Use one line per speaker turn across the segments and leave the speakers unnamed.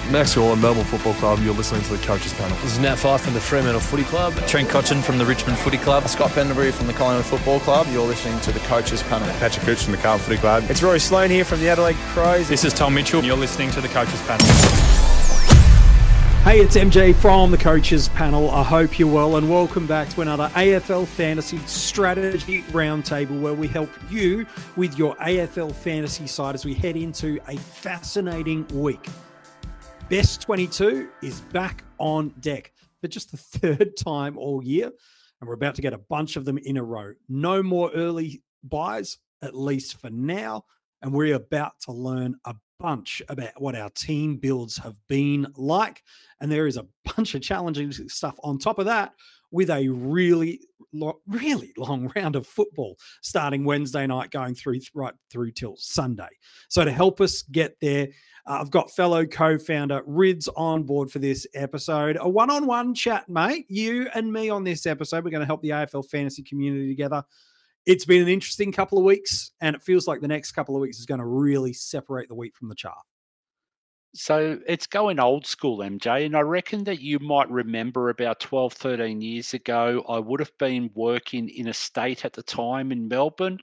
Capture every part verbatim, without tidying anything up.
Max Orland, Melbourne Football Club. You're listening to the Coaches Panel.
This is Nat Fyfe from the Fremantle Footy Club.
Trent Cotchin from the Richmond Footy Club.
Scott Pendlebury from the Collingwood Football Club. You're listening to the Coaches Panel.
Patrick Cooch from the Carlton Footy Club.
It's Roy Sloane here from the Adelaide Crows.
This is Tom Mitchell. You're listening to the Coaches Panel.
Hey, it's M J from the Coaches Panel. I hope you're well and welcome back to another A F L Fantasy Strategy Roundtable where we help you with your A F L fantasy side as we head into a fascinating week. Best twenty-two is back on deck for just the third time all year, and we're about to get a bunch of them in a row. No more early buys, at least for now, and we're about to learn a bunch about what our team builds have been like, and there is a bunch of challenging stuff on top of that with a really, lo- really long round of football starting Wednesday night going through right through till Sunday. So to help us get there, uh, I've got fellow co-founder Rids on board for this episode. A one-on-one chat, mate. You and me on this episode. We're going to help the A F L fantasy community together. It's been an interesting couple of weeks, and it feels like the next couple of weeks is going to really separate the wheat from the chaff.
So it's going old school, M J, and I reckon that you might remember about twelve, thirteen years ago, I would have been working in a state at the time in Melbourne,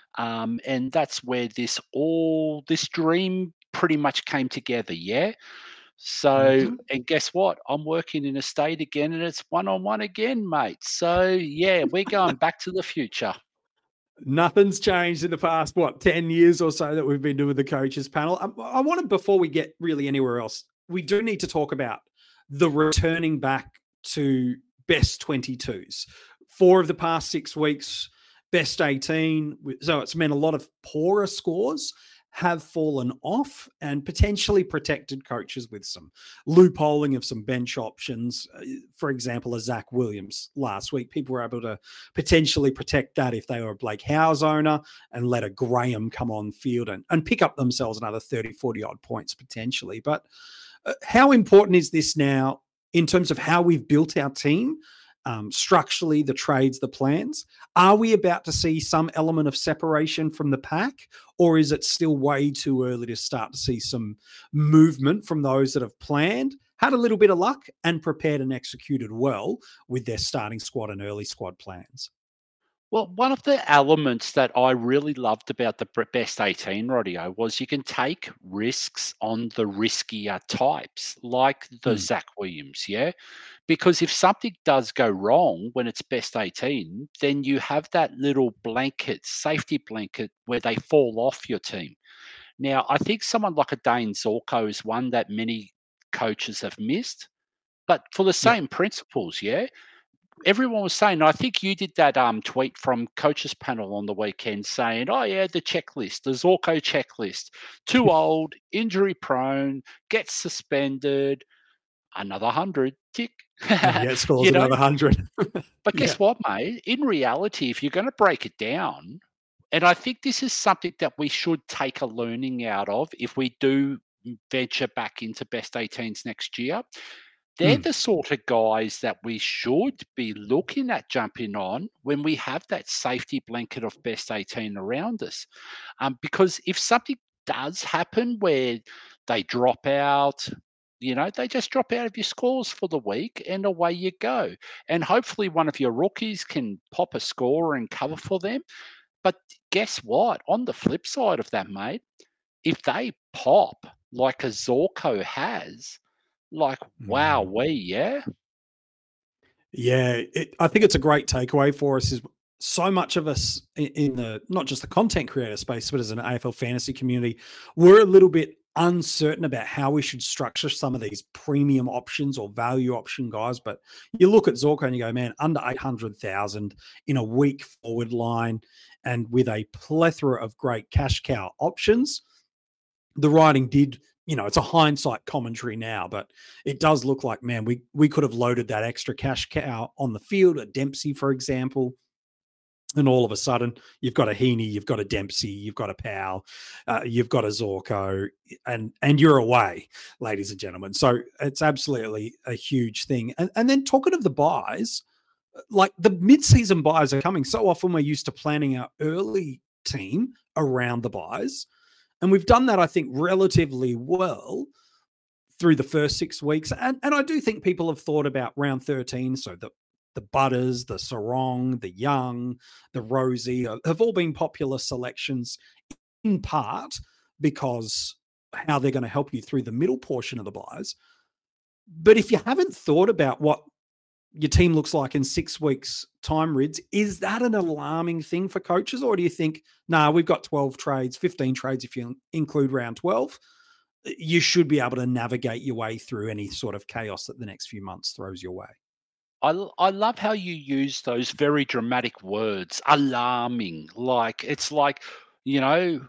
um, and that's where this all this dream pretty much came together, yeah? So, mm-hmm. and guess what? I'm working in a state again, and it's one-on-one again, mate. So, yeah, we're going back to the future.
Nothing's changed in the past, what, ten years or so that we've been doing the Coaches Panel. I, I want to, before we get really anywhere else, we do need to talk about the returning back to best twenty-twos. Four of the past six weeks, best eighteen. So it's meant a lot of poorer scores have fallen off and potentially protected coaches with some loopholing of some bench options. For example, a Zach Williams last week, people were able to potentially protect that if they were a Blake Howes owner and let a Graham come on field and, and pick up themselves another thirty, forty odd points potentially. But uh, how important is this now in terms of how we've built our team? Um, structurally, the trades, the plans. Are we about to see some element of separation from the pack, or is it still way too early to start to see some movement from those that have planned, had a little bit of luck, and prepared and executed well with their starting squad and early squad plans?
Well, one of the elements that I really loved about the best eighteen, Rodio, was you can take risks on the riskier types, like the hmm. Zach Williams, yeah? Because if something does go wrong when it's best eighteen, then you have that little blanket, safety blanket, where they fall off your team. Now, I think someone like a Dane Zorko is one that many coaches have missed, but for the same yeah. principles, yeah? Everyone was saying, I think you did that um tweet from Coaches Panel on the weekend saying, oh, yeah, the checklist, the Zorko checklist, too old, injury prone, gets suspended, another one hundred, tick.
Yeah, scores you know? another one hundred.
But guess yeah. what, mate? In reality, if you're going to break it down, and I think this is something that we should take a learning out of if we do venture back into best eighteens next year, they're mm. the sort of guys that we should be looking at jumping on when we have that safety blanket of best eighteen around us. Um, because if something does happen where they drop out, you know, they just drop out of your scores for the week and away you go. And hopefully one of your rookies can pop a score and cover for them. But guess what? On the flip side of that, mate, if they pop like a Zorko has, like, wow, we, yeah?
Yeah, it, I think it's a great takeaway for us is so much of us in, in the, not just the content creator space, but as an A F L fantasy community, we're a little bit uncertain about how we should structure some of these premium options or value option guys. But you look at Zorko and you go, man, under eight hundred thousand in a weak forward line and with a plethora of great cash cow options, the writing did, you know, it's a hindsight commentary now, but it does look like, man, we we could have loaded that extra cash cow on the field at Dempsey, for example. And all of a sudden, you've got a Heaney, you've got a Dempsey, you've got a Powell, uh, you've got a Zorko, and and you're away, ladies and gentlemen. So it's absolutely a huge thing. And, and then talking of the buys, like the mid-season buys are coming. So often we're used to planning our early team around the buys. And we've done that, I think, relatively well. through the first six weeks. And, and I do think people have thought about round thirteen. So the, the Butters, the Sarong, the Young, the Rosie have all been popular selections in part because how they're going to help you through the middle portion of the buys. But if you haven't thought about what your team looks like in six weeks' time, Rids, is that an alarming thing for coaches? Or do you think, nah, we've got twelve trades, fifteen trades if you include round twelve. You should be able to navigate your way through any sort of chaos that the next few months throws your way.
I, I love how you use those very dramatic words, alarming. Like, it's like, you know,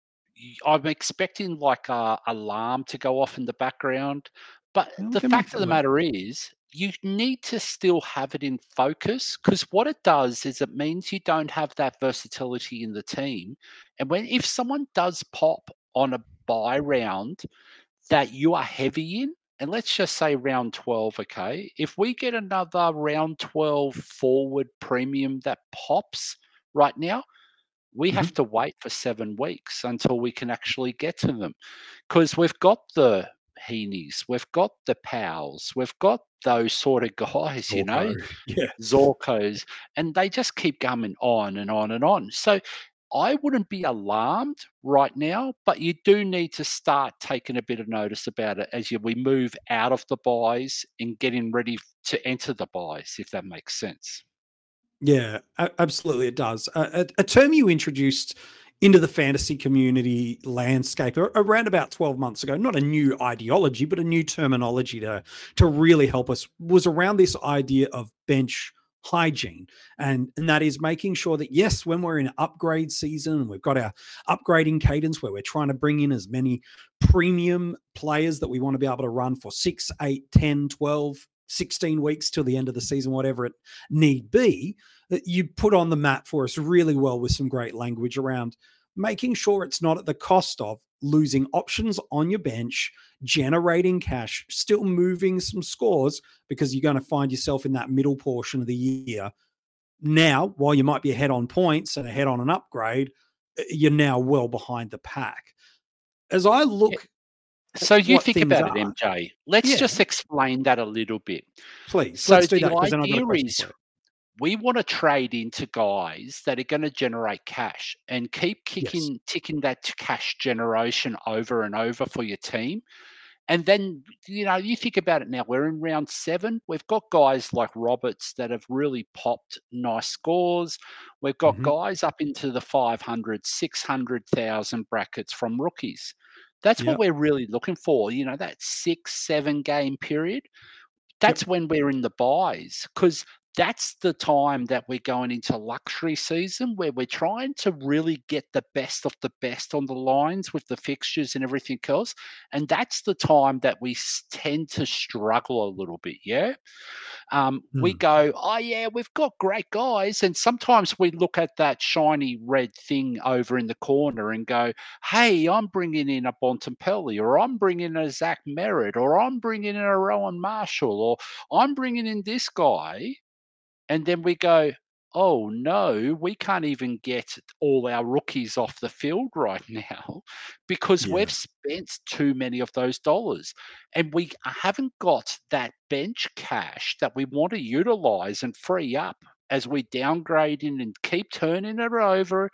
I'm expecting like a alarm to go off in the background. But the fact of the matter is, you need to still have it in focus, because what it does is it means you don't have that versatility in the team. And when if someone does pop on a buy round that you are heavy in, and let's just say round twelve, okay, if we get another round twelve forward premium that pops right now, we mm-hmm. have to wait for seven weeks until we can actually get to them, because we've got the Heenies, we've got the Powells, we've got those sort of guys, Zorko. you know,
yeah.
Zorkos, and they just keep coming on and on and on. So I wouldn't be alarmed right now, but you do need to start taking a bit of notice about it as you, we move out of the buys and getting ready to enter the buys, if that makes sense.
Yeah, absolutely it does. A, a term you introduced into the fantasy community landscape around about twelve months ago, not a new ideology, but a new terminology to, to really help us, was around this idea of bench hygiene. And, and that is making sure that, yes, when we're in upgrade season, we've got our upgrading cadence where we're trying to bring in as many premium players that we want to be able to run for six, eight, ten, twelve, sixteen weeks till the end of the season, whatever it need be, that you put on the map for us really well with some great language around making sure it's not at the cost of losing options on your bench, generating cash, still moving some scores, because you're going to find yourself in that middle portion of the year. Now, while you might be ahead on points and ahead on an upgrade, you're now well behind the pack. As I look...
Yeah. So you think about
are,
it, M J. Let's
yeah.
just explain that a little bit.
Please,
so
let's do
the
that.
idea is we want to trade into guys that are going to generate cash and keep kicking, yes. ticking that cash generation over and over for your team. And then, you know, you think about it now, we're in round seven. We've got guys like Roberts that have really popped nice scores. We've got mm-hmm. guys up into the five hundred, six hundred thousand brackets from rookies. That's yep. what we're really looking for, you know, that six, seven game period. That's yep. when we're in the buys, because that's the time that we're going into luxury season where we're trying to really get the best of the best on the lines with the fixtures and everything else. And that's the time that we tend to struggle a little bit, yeah? Um, mm. We go, oh, yeah, we've got great guys. And sometimes we look at that shiny red thing over in the corner and go, hey, I'm bringing in a Bontempelli, or I'm bringing in a Zach Merritt, or I'm bringing in a Rowan Marshall, or I'm bringing in this guy. And then we go, oh, no, we can't even get all our rookies off the field right now because yeah. we've spent too many of those dollars. And we haven't got that bench cash that we want to utilize and free up as we downgrade in and keep turning it over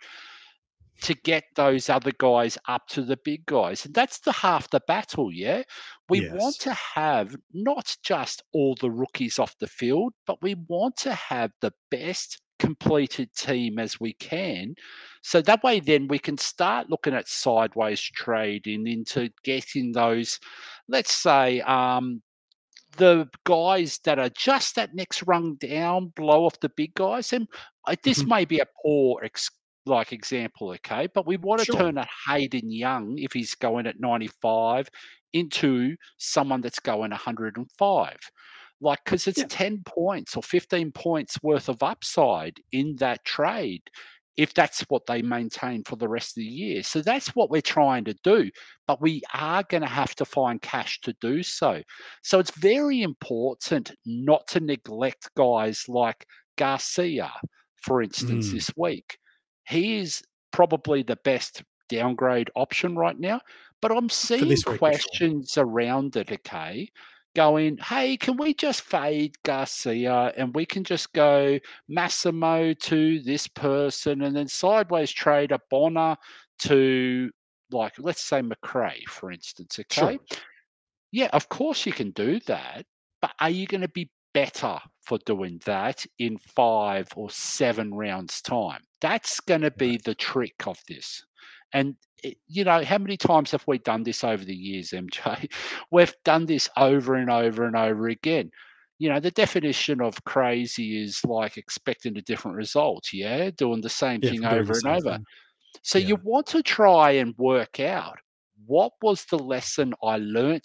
to get those other guys up to the big guys. And that's the half the battle, yeah? We yes. want to have not just all the rookies off the field, but we want to have the best completed team as we can. So that way then we can start looking at sideways trading into getting those, let's say, um, the guys that are just that next rung down, blow off the big guys. And uh, this mm-hmm. may be a poor ex- like example, okay, but we want to sure. turn a Hayden Young, if he's going at ninety-five, into someone that's going one hundred five, like, because it's yeah. ten points or fifteen points worth of upside in that trade if that's what they maintain for the rest of the year. So that's what we're trying to do, but we are going to have to find cash to do so. So it's very important not to neglect guys like Garcia, for instance, mm. this week. He is probably the best downgrade option right now, But I'm
For
seeing
this week, for sure.
questions around it, okay, going, hey, can we just fade Garcia and we can just go Massimo to this person and then sideways trade a Bonner to, like, let's say McRae, for instance, okay?
Sure.
Yeah, of course you can do that, but are you going to be better for doing that in five or seven rounds' time? That's going to be the trick of this. And, it, you know, how many times have we done this over the years, M J? We've done this over and over and over again. You know, the definition of crazy is like expecting a different result, yeah? Doing the same
Yeah,
thing
from doing
over
the
and
same
over.
thing.
So
Yeah.
you want to try and work out, what was the lesson I learnt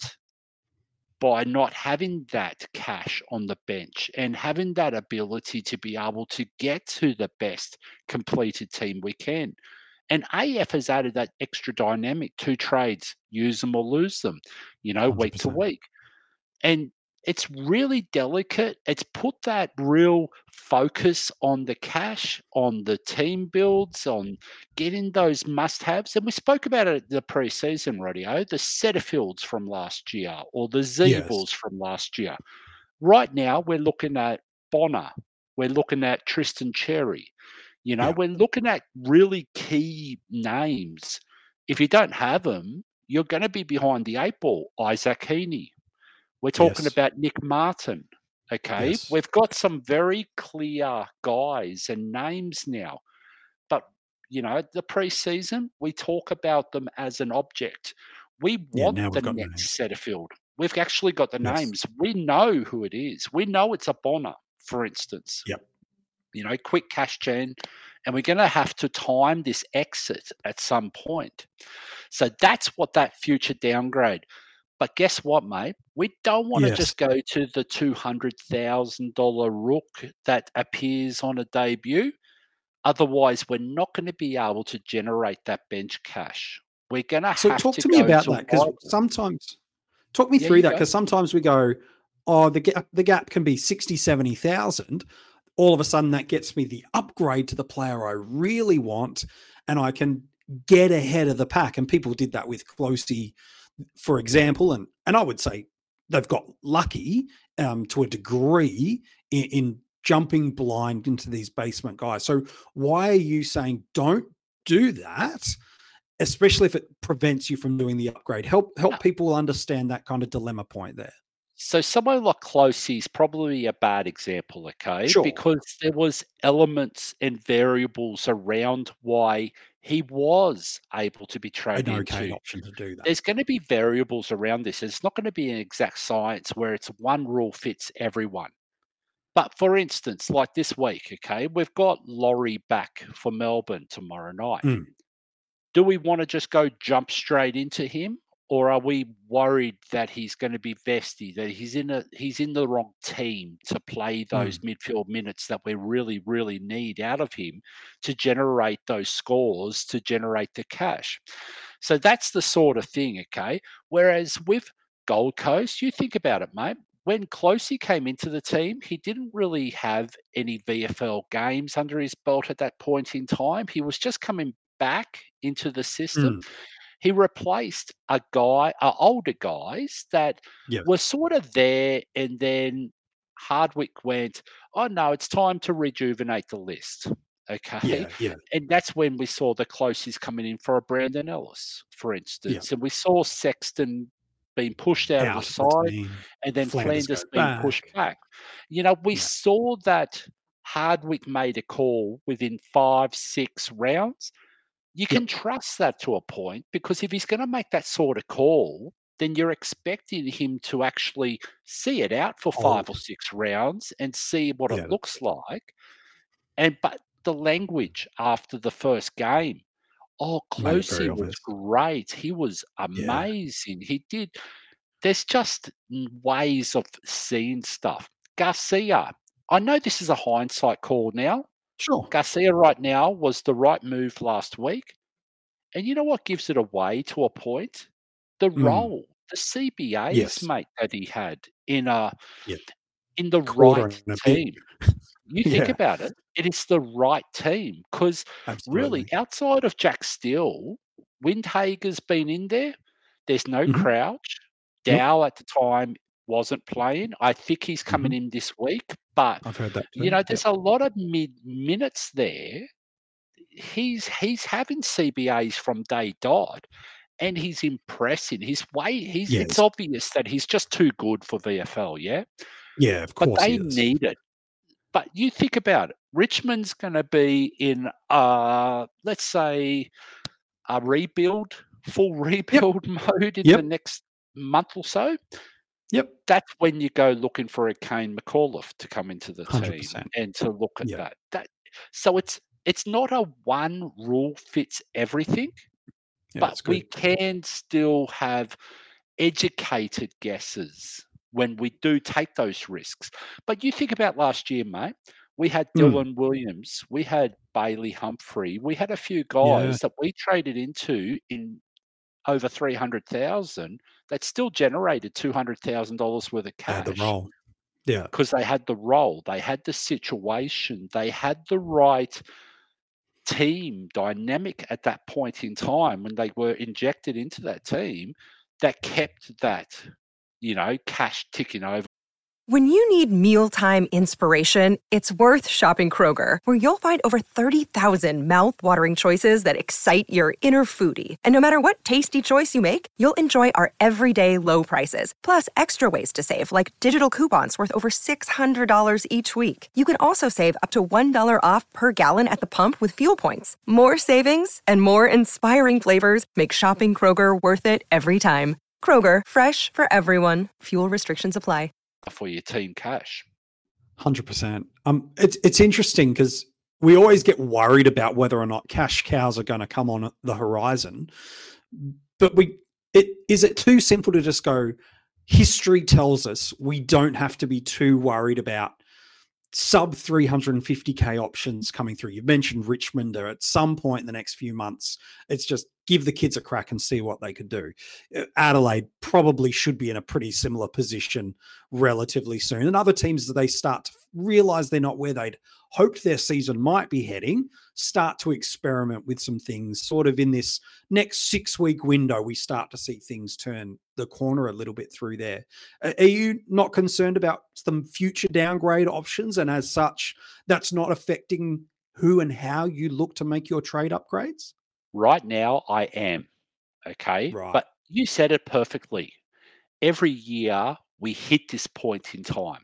by not having that cash on the bench and having that ability to be able to get to the best completed team we can? And A F has added that extra dynamic, two trades, use them or lose them, you know, week to
one hundred percent.
week. And it's really delicate. It's put that real focus on the cash, on the team builds, on getting those must-haves. And we spoke about it at the preseason, Radio, the Setterfields from last year or the Zeebles
Yes.
from last year. Right now, we're looking at Bonner. We're looking at Tristan Cherry. You know,
Yeah.
we're looking at really key names. If you don't have them, you're going to be behind the eight ball. Isaac Heaney. We're talking
Yes.
about Nick Martin. Okay.
Yes.
We've got some very clear guys and names now. But, you know, the preseason, we talk about them as an object. We
Yeah,
want
now
the
we've got
next
names.
Setterfield. We've actually got the
Yes.
names. We know who it is. We know it's a Bonner, for instance.
Yep.
You know, quick cash gen. And we're going to have to time this exit at some point. So that's what that future downgrade. But guess what, mate? We don't want to
Yes.
just go to the two hundred thousand dollars rook that appears on a debut. Otherwise, we're not going to be able to generate that bench cash. We're going to
So
have
talk
to
to me
go
about
to
that, because
wide-
sometimes talk me
Yeah,
through
you
that,
go.
because sometimes we go, oh, the gap, the gap can be sixty, seventy thousand. All of a sudden that gets me the upgrade to the player I really want, and I can get ahead of the pack. And people did that with Closey, for example. And, and I would say they've got lucky um, to a degree in, in jumping blind into these basement guys. So why are you saying don't do that, especially if it prevents you from doing the upgrade? Help help people understand that kind of dilemma point there.
So someone like Closey is probably a bad example, okay?
Sure.
Because there was elements and variables around why he was able to be
An
traded
okay
into.
option to do that.
There's going to be variables around this. It's not going to be an exact science where it's one rule fits everyone. But for instance, like this week, okay, we've got Laurie back for Melbourne tomorrow night.
Mm.
Do we want to just go jump straight into him? Or are we worried that he's going to be vesty, that he's in a he's in the wrong team to play those mm. midfield minutes that we really, really need out of him to generate those scores, to generate the cash? So that's the sort of thing, okay? Whereas with Gold Coast, you think about it, mate. When Closey came into the team, he didn't really have any V F L games under his belt at that point in time. He was just coming back into the system. Mm. He replaced a guy, uh, older guys that
yes.
were sort of there, and then Hardwick went, oh, no, it's time to rejuvenate the list. Okay.
Yeah, yeah.
And that's when we saw the Closies coming in for a Brandon Ellis, for instance.
Yeah.
And we saw Sexton being pushed out, out of the side, the and then Flanders, Flanders being back. pushed back. You know, we yeah. saw that Hardwick made a call within five, six rounds. You can yep. trust that to a point, because if he's going to make that sort of call, then you're expecting him to actually see it out for five oh. or six rounds and see what yeah. it looks like. And but the language after the first game, oh, Closey was great. He was amazing. Yeah. He did. There's just ways of seeing stuff. Garcia, I know this is a hindsight call now.
Sure.
Garcia right now was the right move last week. And you know what gives it away to a point? The mm. role, the C B As,
yes.
mate, that he had in a
yep.
in the
Quarter
right team. You think
yeah.
about it, it is the right team. Because really, outside of Jack Steele, Windhager's been in there. There's no
Mhm.
Crouch.
Nope.
Dow at the time wasn't playing. I think he's coming
Mhm.
in this week, but
I've heard that too.
you know,
Yep.
there's a lot of mid minutes there. He's he's having C B As from day dot, and he's impressing. His way, he's
Yes.
it's obvious that he's just too good for V F L, yeah.
Yeah, of
But
course
they
he is.
need it. But you think about it. Richmond's going to be in, uh, let's say, a rebuild, full rebuild mode in
Yep.
the next month or so.
Yep.
That's when you go looking for a Kane McAuliffe to come into the
one hundred
team
percent.
and to look at
Yeah.
that. That so it's it's not a one rule fits everything,
Yeah,
but
that's
we
good.
can still have educated guesses when we do take those risks. But you think about last year, mate. We had
Mm.
Dylan Williams, we had Bailey Humphrey, we had a few
Yeah.
guys that we traded into in over three hundred thousand that still generated two hundred thousand dollars worth of
They had the
cash
role. Yeah.
because they had the role, they had the situation, they had the right team dynamic at that point in time when they were injected into that team that kept that, you know, cash ticking over.
When you need mealtime inspiration, it's worth shopping Kroger, where you'll find over thirty thousand mouth-watering choices that excite your inner foodie. And no matter what tasty choice you make, you'll enjoy our everyday low prices, plus extra ways to save, like digital coupons worth over six hundred dollars each week. You can also save up to one dollar off per gallon at the pump with fuel points. More savings and more inspiring flavors make shopping Kroger worth it every time. Kroger, fresh for everyone. Fuel restrictions apply.
For your team cash.
one hundred percent. Um, it's it's interesting because we always get worried about whether or not cash cows are going to come on the horizon. But we, it is it too simple to just go, history tells us we don't have to be too worried about sub three hundred fifty K options coming through. You've mentioned Richmond there at some point in the next few months. It's just give the kids a crack and see what they could do. Adelaide probably should be in a pretty similar position relatively soon. And other teams, that they start to realize they're not where they'd hoped their season might be heading, start to experiment with some things sort of in this next six week window. We start to see things turn the corner a little bit through there. Are you not concerned about some future downgrade options? And as such, that's not affecting who and how you look to make your trade upgrades?
Right now, I am. Okay.
Right.
But you said it perfectly. Every year we hit this point in time.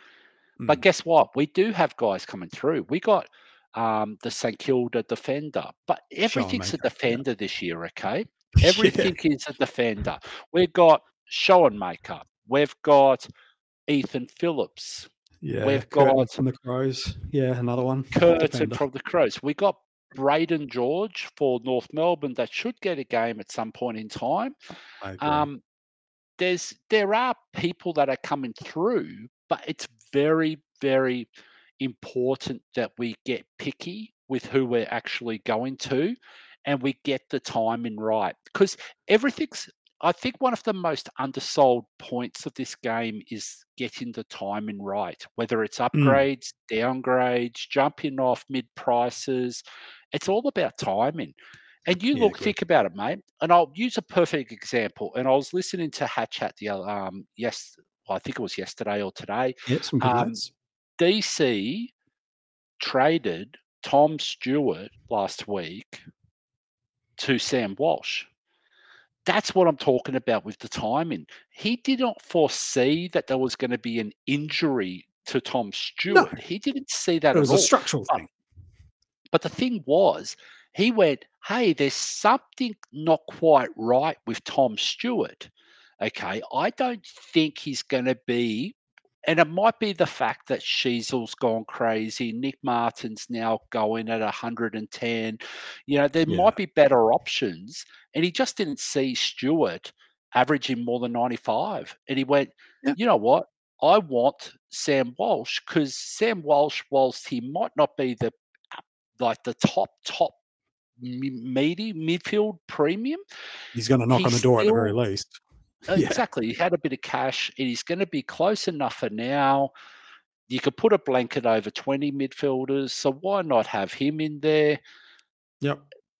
Mm.
But guess what? We do have guys coming through. We got um, the St Kilda defender, but everything's a
Schoenmaker,
defender
yeah.
this year, okay? Everything yeah. is a defender. We've got Schoenmaker. We've got Ethan Phillips.
Yeah,
We've
Curtin
got
from the Crows. Yeah, another one.
Curtin
Defender.
from the Crows. We got Braden George for North Melbourne that should get a game at some point in time.
I agree.
Um, there's there are people that are coming through, but it's very, very important that we get picky with who we're actually going to and we get the timing right. Because everything's, I think one of the most undersold points of this game is getting the timing right, whether it's upgrades, mm. downgrades, jumping off mid prices. It's all about timing. And you
Yeah,
look,
good.
think about it, mate. And I'll use a perfect example. And I was listening to Hatch at the um yes, well, I think it was yesterday or today.
Yeah, some good
um,
notes.
D C traded Tom Stewart last week to Sam Walsh. That's what I'm talking about with the timing. He did not foresee that there was going to be an injury to Tom Stewart. No. He didn't see that
it was
at all.
a structural
but,
thing.
But the thing was, he went, hey, there's something not quite right with Tom Stewart. Okay, I don't think he's going to be, and it might be the fact that Sheasel's gone crazy. Nick Martin's now going at one hundred ten. You know, there
Yeah.
might be better options. And he just didn't see Stewart averaging more than ninety-five. And he went, yeah. you know what? I want Sam Walsh, because Sam Walsh, whilst he might not be the like the top, top meaty midfield premium,
he's going to knock on the door still, at the very least.
Exactly. Yeah. He had a bit of cash, and he's going to be close enough for now. You could put a blanket over twenty midfielders, so why not have him in there?
Yep.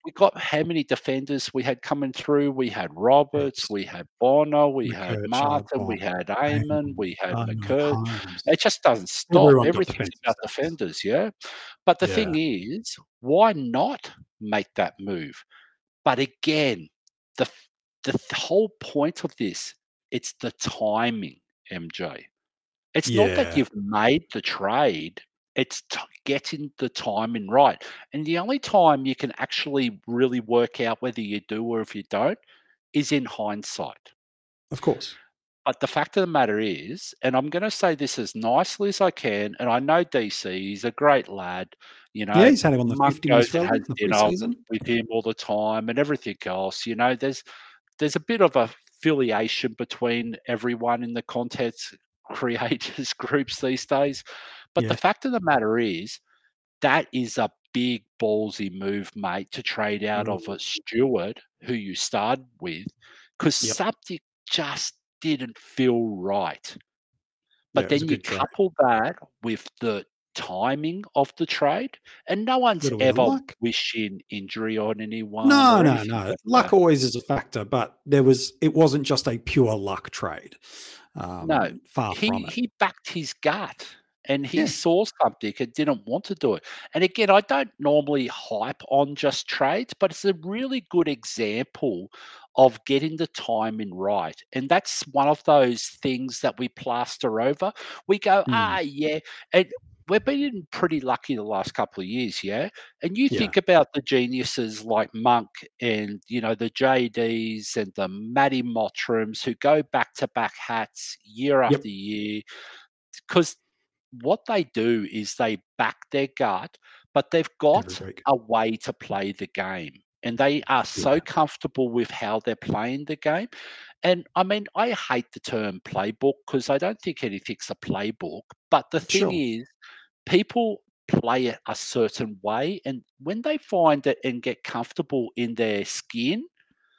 we got how many defenders we had coming through? We had Roberts,
Yes.
we had Bonner, we had
McCurch,
Martin, we
Bonner,
had Amon, we had
Holmes,
McCurch.
Holmes.
It just doesn't stop.
Everyone got
Everything's
defensive
about
stats.
defenders, yeah. But the
Yeah.
thing is, why not make that move? But again, the the th- whole point of this, it's the timing, M J. It's not that
Yeah.
you've made the trade, it's t- getting the timing right. And the only time you can actually really work out whether you do or if you don't is in hindsight.
Of course.
But the fact of the matter is, and I'm going to say this as nicely as I can, and I know D C, he's a great lad. You know,
Yeah, he's had him on the
Monk
fifty
goes
most
and has
relevant in the
dinner
preseason.
with him all the time and everything else. You know, there's there's a bit of a affiliation between everyone in the content creators groups these days. But
Yeah.
the fact of the matter is, that is a big ballsy move, mate, to trade out of a Stewart who you started with, because
Yep.
something just didn't feel right. But
Yeah, it was a
then you
good trade.
couple that with the timing of the trade, and no one's
Little bit of
ever
luck.
wishing injury on anyone
No,
or
no,
anything
no.
like
Luck
that.
always is a factor, but there was it wasn't just a pure luck trade. Um,
No,
far
he
from it.
he backed his gut and he
Yeah.
saw something and didn't want to do it. And again, I don't normally hype on just trades, but it's a really good example of getting the timing right. And that's one of those things that we plaster over. We go,
Mm.
ah, yeah. And we've been pretty lucky the last couple of years, yeah. And you
Yeah.
think about the geniuses like Monk and, you know, the J Ds and the Matty Mottrams who go back to back hats year
Yep.
after year. Because what they do is they back their gut, but they've got
Every week.
a way to play the game. And they are so
Yeah.
comfortable with how they're playing the game. And I mean, I hate the term playbook because I don't think anything's a playbook. But the thing
Sure.
is, people play it a certain way. And when they find it and get comfortable in their skin,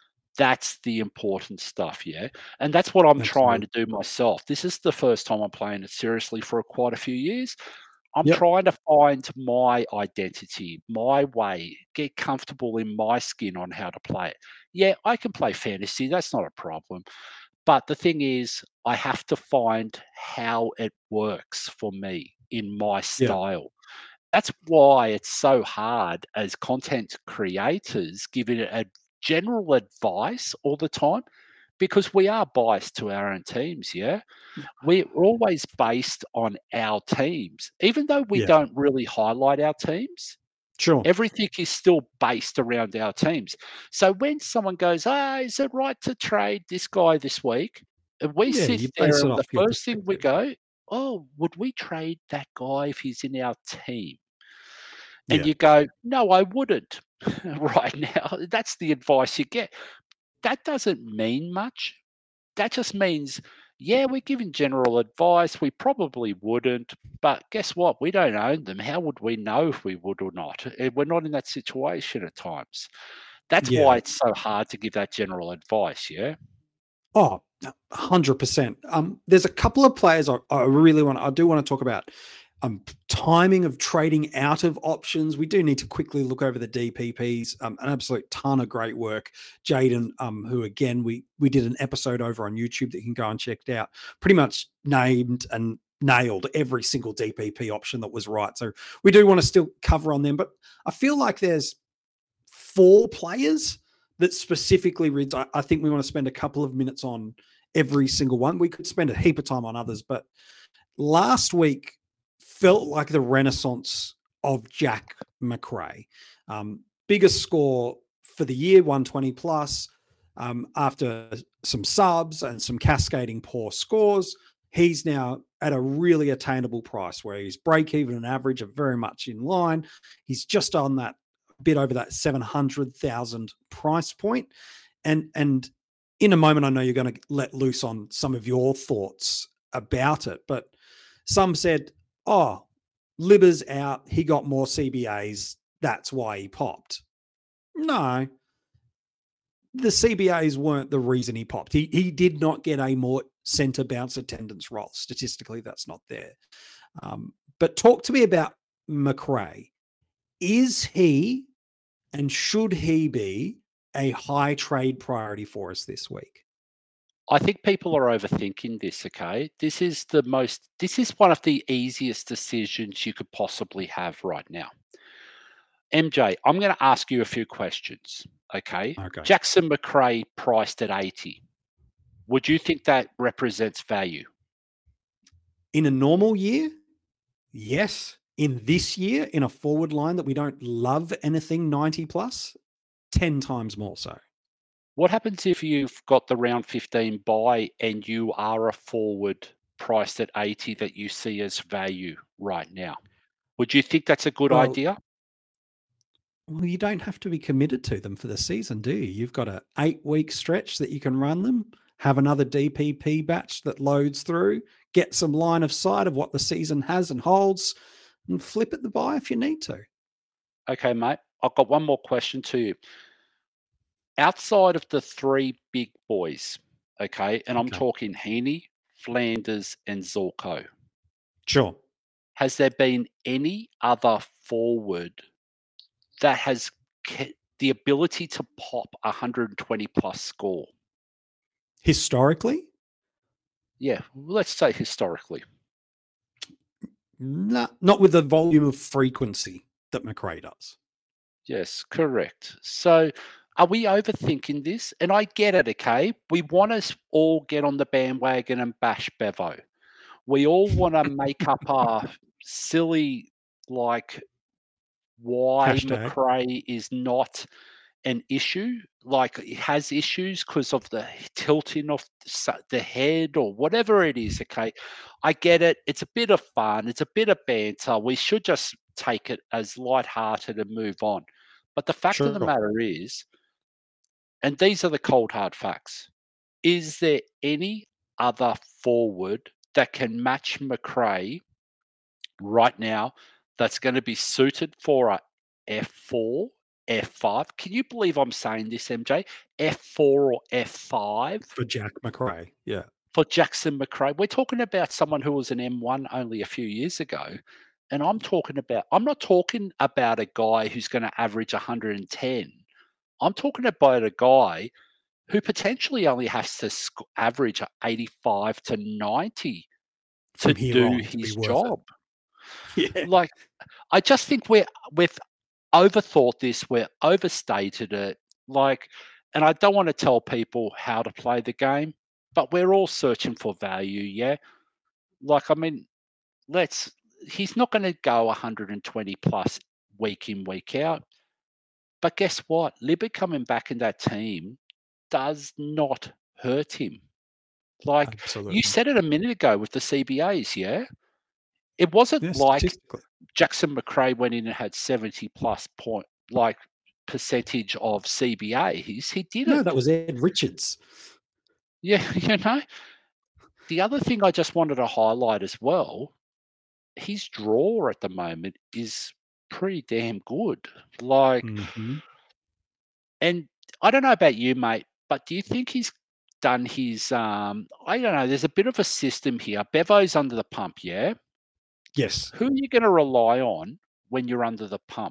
that's the important stuff, yeah? And that's what I'm trying
Absolutely.
to do myself. This is the first time I'm playing it seriously for quite a few years. I'm
Yep.
trying to find my identity, my way, get comfortable in my skin on how to play it. Yeah, I can play fantasy, that's not a problem. But the thing is, I have to find how it works for me in my
Yeah.
style. That's why it's so hard as content creators giving it a general advice all the time, because we are biased to our own teams, yeah? We're always based on our teams. Even though we
Yeah.
don't really highlight our teams,
Sure.
everything is still based around our teams. So when someone goes, ah, is it right to trade this guy this week? And we
Yeah,
sit
you
there
base it
and the
off your
first thing we
perspective.
go, oh, would we trade that guy if he's in our team? And
Yeah.
you go, no, I wouldn't right now. That's the advice you get. That doesn't mean much. That just means, yeah, we're giving general advice. We probably wouldn't, but guess what? We don't own them. How would we know if we would or not? Eh, We're not in that situation at times. That's
Yeah.
why it's so hard to give that general advice, yeah?
Oh, one hundred percent. Um, there's a couple of players I, I really want. I do want to talk about um, timing of trading out of options. We do need to quickly look over the D P Ps. Um, an absolute ton of great work. Jaden, um, who again we we did an episode over on YouTube that you can go and check out. Pretty much named and nailed every single D P P option that was right. So we do want to still cover on them, but I feel like there's four players that specifically reads. I, I think we want to spend a couple of minutes on every single one. We could spend a heap of time on others, but last week felt like the renaissance of Jack Macrae. Um, biggest score for the year, one twenty plus. Um, after some subs and some cascading poor scores, he's now at a really attainable price where he's break even and average are very much in line. He's just on that bit over that seven hundred thousand price point. And, and in a moment, I know you're going to let loose on some of your thoughts about it, but some said, oh, Libba's out. He got more C B As. That's why he popped. No, the C B As weren't the reason he popped. He, he did not get a more center bounce attendance role. Statistically, that's not there. Um, but talk to me about Macrae. Is he And should he be a high trade priority for us this week?
I think people are overthinking this, okay? This is the most, this is one of the easiest decisions you could possibly have right now. M J, I'm going to ask you a few questions, okay?
Okay.
Jackson Macrae priced at eighty. Would you think that represents value?
In a normal year, yes. In this year, in a forward line that we don't love anything ninety plus, ten times more so.
What happens if you've got the round fifteen buy and you are a forward priced at eighty that you see as value right now? Would you think that's a good
Well,
idea?
Well, you don't have to be committed to them for the season, do you? You've got an eight-week stretch that you can run them, have another D P P batch that loads through, get some line of sight of what the season has and holds, and flip at the buy if you need to.
Okay, mate. I've got one more question to you. Outside of the three big boys, okay, and I'm
Okay.
talking Heaney, Flanders, and Zorko,
Sure.
has there been any other forward that has ke- the ability to pop a one hundred twenty plus score?
Historically,
Yeah, let's say historically.
no, not with the volume of frequency that Macrae does.
Yes, correct. So are we overthinking this? And I get it, okay? We want to all get on the bandwagon and bash Bevo. We all want to make up our silly, like, why
Hashtag.
Macrae is not an issue. Like, it has issues because of the tilting of the head or whatever it is, okay? I get it. It's a bit of fun. It's a bit of banter. We should just take it as lighthearted and move on. But the fact of the
Sure.
matter is, and these are the cold hard facts, is there any other forward that can match Macrae right now that's going to be suited for a F four, F five? Can you believe I'm saying this, M J? F four or F five
For Jack Macrae, yeah.
for Jackson Macrae? We're talking about someone who was an M one only a few years ago. And I'm talking about, I'm not talking about a guy who's going to average one hundred ten. I'm talking about a guy who potentially only has to sc- average eighty-five to ninety to
From here
do
on, to be
his
worth
job.
it. Yeah.
Like, I just think we're we've overthought this, we're overstated it. Like, and I don't want to tell people how to play the game, but we're all searching for value, yeah. Like, I mean, let's. He's not going to go one hundred twenty plus week in, week out. But guess what? Libby coming back in that team does not hurt him. Like,
Absolutely.
you said it a minute ago with the C B As, yeah? It wasn't
Yeah,
like
statistically.
Jackson Macrae went in and had seventy plus point, like, percentage of C B As. He did
No,
it.
that was Ed Richards.
Yeah, you know. The other thing I just wanted to highlight as well, his draw at the moment is pretty damn good. Like,
Mhm.
and I don't know about you, mate, but do you think he's done his, um, I don't know, there's a bit of a system here. Bevo's under the pump, yeah?
Yes.
Who are you going to rely on when you're under the pump?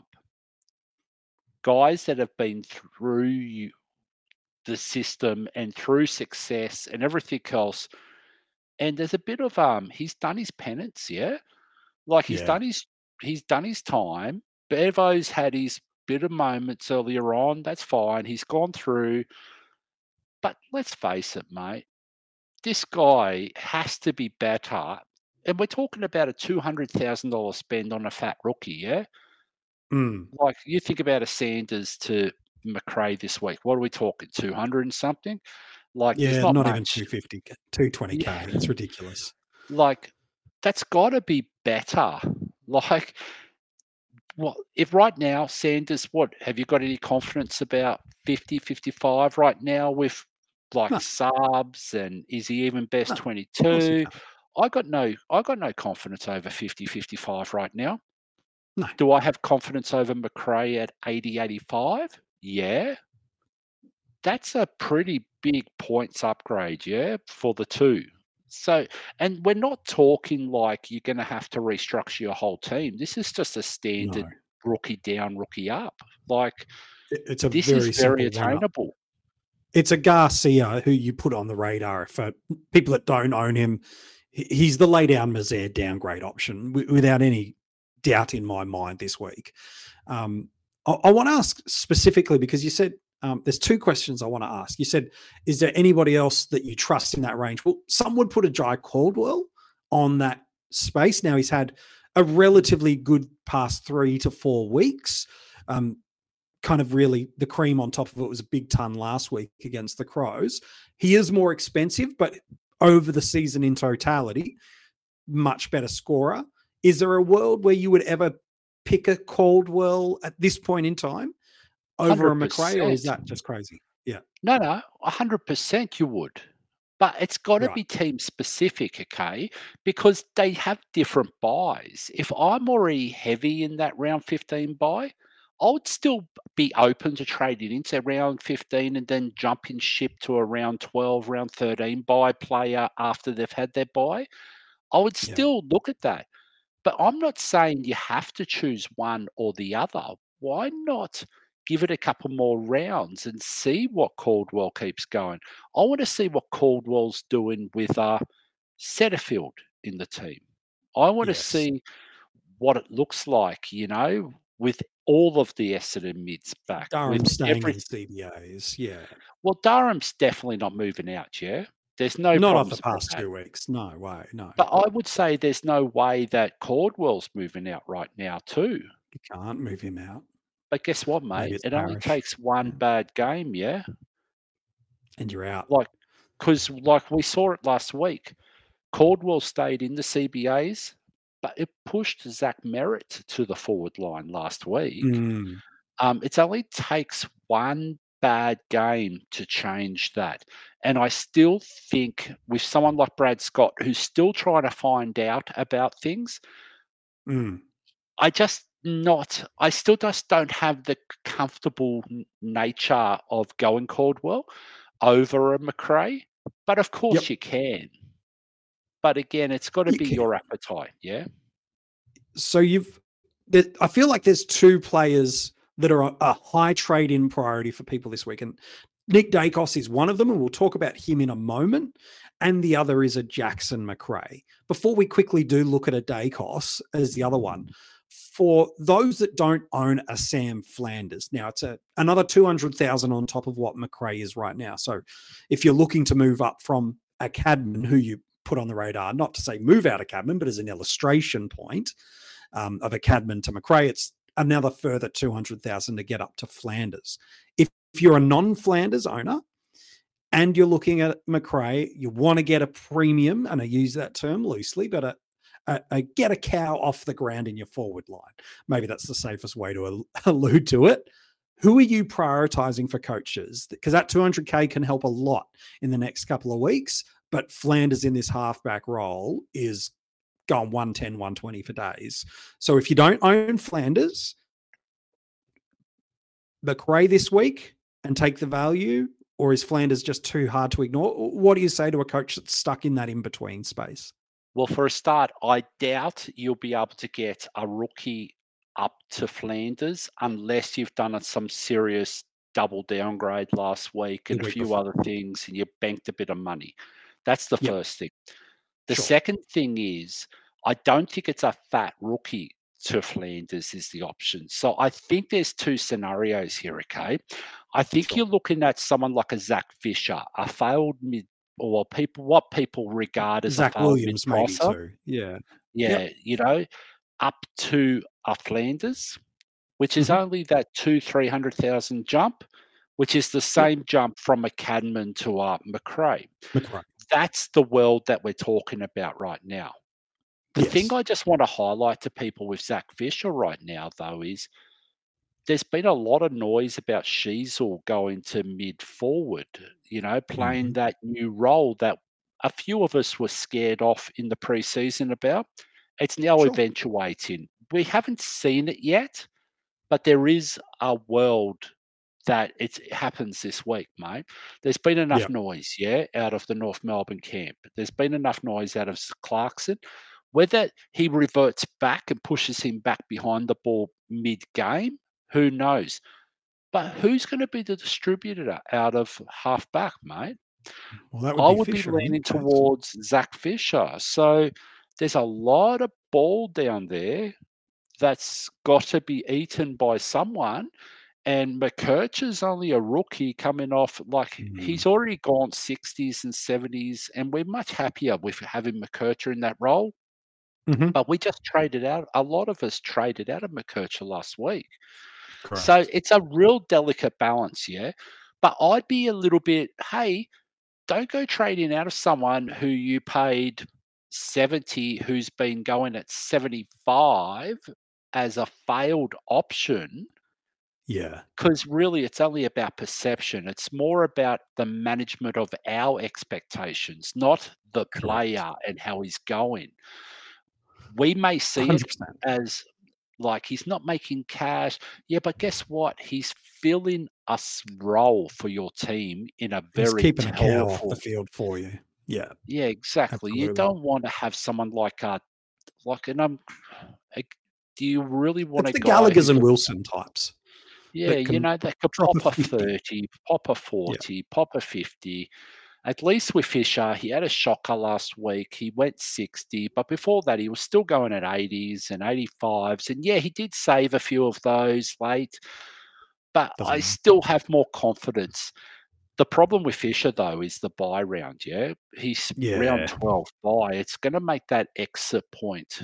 Guys that have been through you, the system and through success and everything else. And there's a bit of, um, he's done his penance, yeah? Like, he's
Yeah.
done his, he's done his time. Bevo's had his bit of moments earlier on. That's fine. He's gone through. But let's face it, mate. This guy has to be better. And we're talking about a two hundred thousand dollars spend on a fat rookie, yeah?
Mm.
Like, you think about a Sanders to Macrae this week. What are we talking? two hundred and something? Like, there's
Yeah,
not,
not
much.
even two fifty, two twenty K.
Yeah.
It's ridiculous.
Like, that's got to be better. Like, what if right now Sanders, what have you got any confidence about fifty, fifty-five right now with like
No.
subs, and is he even best
No, of course you
twenty-two?
can't.
I got no I got no confidence over fifty, fifty-five right now.
No.
Do I have confidence over Macrae at eighty, eighty-five? Yeah. That's a pretty big points upgrade, yeah, for the two. So, and we're not talking like you're going to have to restructure your whole team. This is just a standard,
No.
rookie down, rookie up. Like,
it's a
this
very
is very
simple lineup.
attainable.
It's a Garcia who you put on the radar. For people that don't own him, he's the lay down Mazer downgrade option without any doubt in my mind this week. Um, I, I want to ask specifically because you said um, there's two questions I want to ask. You said, is there anybody else that you trust in that range? Well, some would put a Jai Caldwell on that space. Now he's had a relatively good past three to four weeks. Um, kind of really the cream on top of it was a big ton last week against the Crows. He is more expensive, but over the season in totality, much better scorer. Is there a world where you would ever pick a Caldwell at this point in time over
one hundred percent.
a McRae, or is that just crazy? Yeah.
No, no, one hundred percent you would. But it's got to
Right.
be team specific, okay? Because they have different buys. If I'm already heavy in that round fifteen buy, I would still be open to trading into round fifteen and then jumping ship to a round twelve, round thirteen buy player after they've had their buy. I would
Yeah.
still look at that. But I'm not saying you have to choose one or the other. Why not give it a couple more rounds and see what Caldwell keeps going? I want to see what Caldwell's doing with uh, Setterfield in the team. I want
Yes.
to see what it looks like, you know, with all of the Essendon mids back.
Durham
with
staying
every,
in C B As. Yeah.
well, Durham's definitely not moving out, yeah? There's no
Not off
problems
the
about
past
that.
two weeks. No way. No.
But I would say there's no way that Caldwell's moving out right now too.
You can't move him out.
But guess what,
Maybe
mate?
it's
It only
Parrish.
takes one
Yeah.
bad game, yeah?
And you're out.
Like, because like we saw it last week, Caldwell stayed in the C B As, but it pushed Zach Merritt to the forward line last week.
Mm.
Um, it only takes one bad game to change that. And I still think with someone like Brad Scott, who's still trying to find out about things,
Mm.
I just not, I still just don't have the comfortable n- nature of going Caldwell over a McRae. But of course
Yep.
you can. But again, it's got to
You
be
can.
your appetite, yeah?
So you've, there, I feel like there's two players that are a, a high trade-in priority for people this week. And Nick Dacos is one of them, and we'll talk about him in a moment. And the other is a Jackson McRae. Before we quickly do look at a Dacos as the other one, for those that don't own a Sam Flanders, now it's a another two hundred thousand on top of what McRae is right now. So if you're looking to move up from a Cadman, who you put on the radar, not to say move out of Cadman, but as an illustration point um, of a Cadman to McRae, it's another further two hundred thousand to get up to Flanders. If, if you're a non-Flanders owner and you're looking at McRae, you want to get a premium, and I use that term loosely, but a, a, a get a cow off the ground in your forward line. Maybe that's the safest way to al- allude to it. Who are you prioritizing for coaches? Because that two hundred K can help a lot in the next couple of weeks, but Flanders in this halfback role is going one ten, one twenty for days. So if you don't own Flanders, McRae this week and take the value, or is Flanders just too hard to ignore? What do you say to a coach that's stuck in that in-between space?
Well, for a start, I doubt you'll be able to get a rookie up to Flanders unless you've done some serious double downgrade last week and
The
a
week
few
before.
other things, and you banked a bit of money. That's the
Yep.
first thing. The
Sure.
second thing is, I don't think it's a fat rookie to Flanders is the option. So I think there's two scenarios here, okay? I think
Sure.
you're looking at someone like a Zach Fisher, a failed mid, or people what people regard as
Zach
a failed
Williams, maybe
mid-crosser.
too. Yeah.
Yeah,
Yep.
you know, up to a Flanders, which is
Mhm.
only that two, three hundred thousand jump, which is the same jump from a Cadman to a McRae.
McRae.
That's the world that we're talking about right now. The
Yes.
thing I just want to highlight to people with Zach Fisher right now, though, is there's been a lot of noise about Sheasel going to mid forward, you know, playing
Mhm.
that new role that a few of us were scared off in the preseason about. It's now
Sure.
eventuating. We haven't seen it yet, but there is a world that it's, it happens this week, mate. There's been enough
Yep.
noise, yeah, out of the North Melbourne camp. There's been enough noise out of Clarkson. Whether he reverts back and pushes him back behind the ball mid-game, who knows? But who's going to be the distributor out of half-back, mate?
Well, that would
I
be
would
Fisher,
be leaning
wouldn't it?
towards Zach Fisher. So there's a lot of ball down there that's got to be eaten by someone. And McKercher's only a rookie coming off, like
Mm.
he's already gone sixties and seventies, and we're much happier with having McKercher in that role.
Mhm.
But we just traded out, a lot of us traded out of McKercher last week.
Correct.
So it's a real delicate balance, yeah. But I'd be a little bit, hey, don't go trading out of someone who you paid seventy, who's been going at seventy-five as a failed option.
Yeah.
Because really, it's only about perception. It's more about the management of our expectations, not the
Correct.
player and how he's going. We may see
one hundred
it
percent.
as like he's not making cash. Yeah, but guess what? He's filling a s- role for your team in a
He's
very
keeping a cow off
powerful.
the field for you. Yeah.
Yeah, exactly. You
Absolutely.
don't want to have someone like a like, and I'm. like, Do you really want
It's
a
the
guy
Gallagher's
who's
and
a
Wilson types.
yeah,
that
you
can
know, that could
drop
pop
a
a
fifty.
thirty, pop a
Yeah.
forty, pop a fifty. At least with Fisher, he had a shocker last week. He went sixty, but before that, he was still going at eighties and eighty-fives. And yeah, he did save a few of those late, but
Doesn't
I
matter.
still have more confidence. The problem with Fisher, though, is the buy round, yeah? He's round
Yeah.
twelve buy. It's going to make that exit point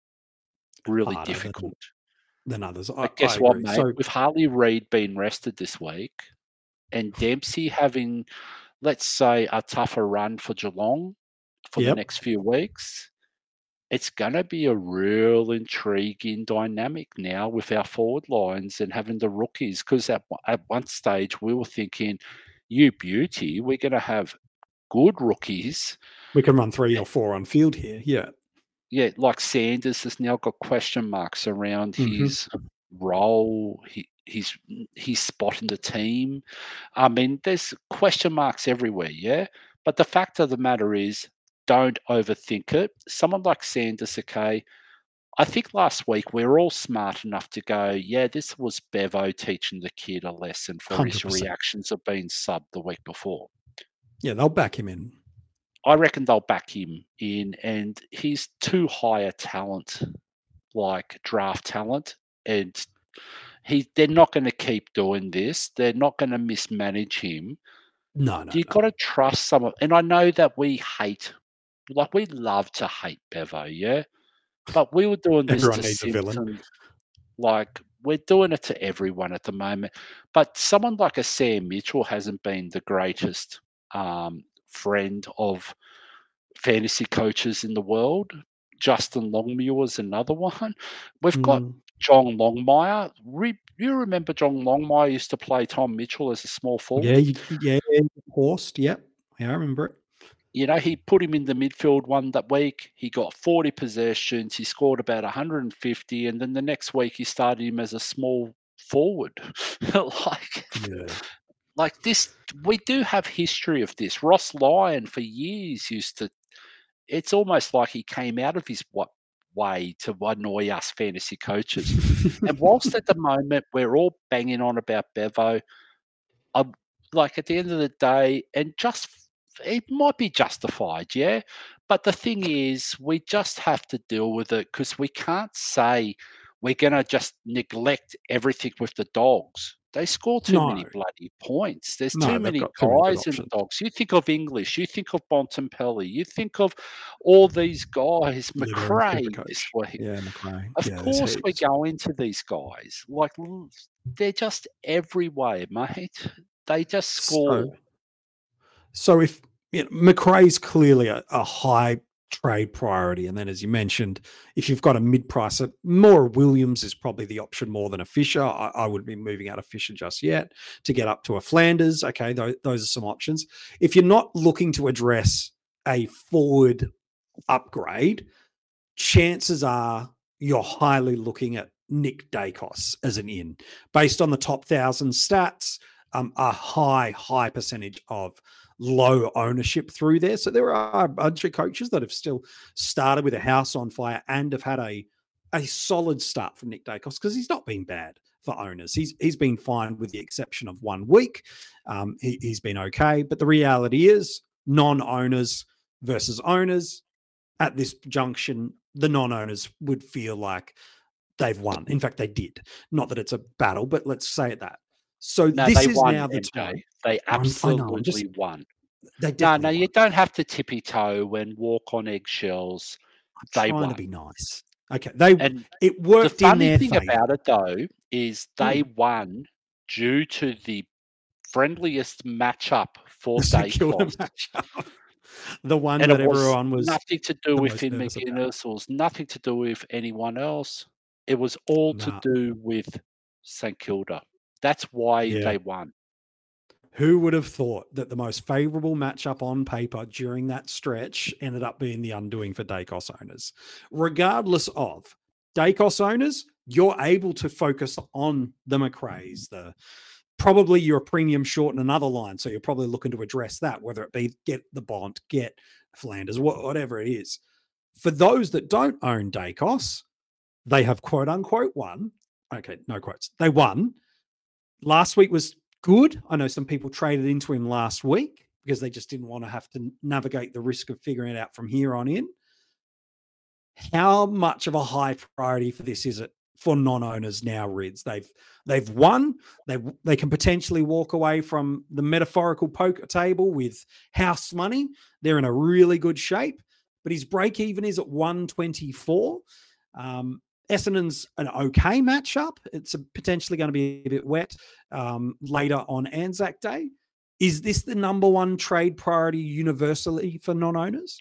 really
Harder than,
difficult.
than others. I,
But
I
guess what,
agree.
mate?
So,
With Harley Reid being rested this week and Dempsey having, let's say, a tougher run for Geelong for the
yep.
next few weeks, it's going to be a real intriguing dynamic now with our forward lines and having the rookies. Because at, at one stage, we were thinking, you beauty, we're going to have good rookies.
We can run three or four on field here. Yeah.
Yeah, like Sanders has now got question marks around
Mhm.
his role, he, his his spot in the team. I mean, there's question marks everywhere, yeah? But the fact of the matter is, don't overthink it. Someone like Sanders, okay, I think last week we were all smart enough to go, yeah, this was Bevo teaching the kid a lesson for his
one hundred percent.
reactions of being subbed the week before.
Yeah, they'll back him in.
I reckon they'll back him in, and he's too high a talent, like draft talent, and he they're not going to keep doing this. They're not going to mismanage him.
No, no,
You've
no.
got to trust someone. And I know that we hate, like we love to hate Bevo, yeah? But we were doing this
Everyone
to
needs a villain.
Simpson. Like, we're doing it to everyone at the moment. But someone like a Sam Mitchell hasn't been the greatest um, friend of fantasy coaches in the world. Justin Longmuir is another one. We've got
Mm.
John Longmire. Re- you remember John Longmire used to play Tom Mitchell as a small forward?
Yeah, you, yeah, Horst. Yep. Yeah, I remember it.
You know, he put him in the midfield one that week. He got forty possessions. He scored about one hundred fifty. And then the next week, he started him as a small forward. like,
Yeah.
like this, we do have history of this. Ross Lyon for years used to, it's almost like he came out of his what way to annoy us fantasy coaches. And whilst at the moment we're all banging on about Bevo, I'm like at the end of the day, and just it might be justified, yeah. But the thing is, we just have to deal with it because we can't say we're going to just neglect everything with the Dogs. They score too
No.
many bloody points. There's
No,
too
they've
many
got too many good
guys in the
options.
Dogs. You think of English, you think of Bontempelli, you think of all these guys,
Liver and
McRae
Supercoach.
this week.
Yeah, McRae.
Of
Yeah, there's
course, we
heaps.
go into these guys. Like, l- they're just everywhere, mate. They just score.
So, so if you know, McRae's clearly a, a high trade priority, and then as you mentioned, if you've got a mid-price, more Williams is probably the option more than a Fisher. I, I wouldn't be moving out of Fisher just yet to get up to a Flanders. Okay, those, those are some options. If you're not looking to address a forward upgrade, chances are you're highly looking at Nick Dacos as an in. Based on the top thousand stats, um, a high, high percentage of low ownership through there. So there are a bunch of coaches that have still started with a house on fire and have had a, a solid start from Nick Daicos, because he's not been bad for owners. He's He's been fine with the exception of one week. Um, he, he's been okay. But the reality is non-owners versus owners at this junction, the non-owners would feel like they've won. In fact, they did. Not that it's a battle, but let's say it that. So
No,
this
they
is
won,
now the
M J.
time.
They
I know, I'm
absolutely
just-
won.
They
No, no,
definitely
you
won.
don't have to tippy toe and walk on eggshells.
I'm
They
trying
won.
to be nice. Okay, they
And
it
the
worked in
funny
their
thing
favor.
about it, though, is they
Mm.
won due to the friendliest matchup for
The St Kilda
Daicos.
matchup. The one
And
that
it was
everyone was
nothing to do
the
with
most
Finn
nervous about.
McGuinness, or was nothing to do with anyone else. It was all
Nah.
to do with St Kilda. That's why
Yeah.
they won.
Who would have thought that the most favourable matchup on paper during that stretch ended up being the undoing for Daicos owners? Regardless of Daicos owners, you're able to focus on the McRaes, the probably you're a premium short in another line, so you're probably looking to address that, whether it be get the Bont, get Flanders, wha- whatever it is. For those that don't own Daicos, they have quote unquote won. Okay, no quotes. They won. Last week was good. I know some people traded into him last week because they just didn't want to have to navigate the risk of figuring it out from here on in. How much of a high priority for this is it for non-owners now, Rids? They've they've won. They they can potentially walk away from the metaphorical poker table with house money. They're in a really good shape, but his break even is at one twenty-four. Um, Essendon's an okay matchup. It's a, potentially going to be a bit wet um, later on Anzac Day. Is this the number one trade priority universally for non-owners?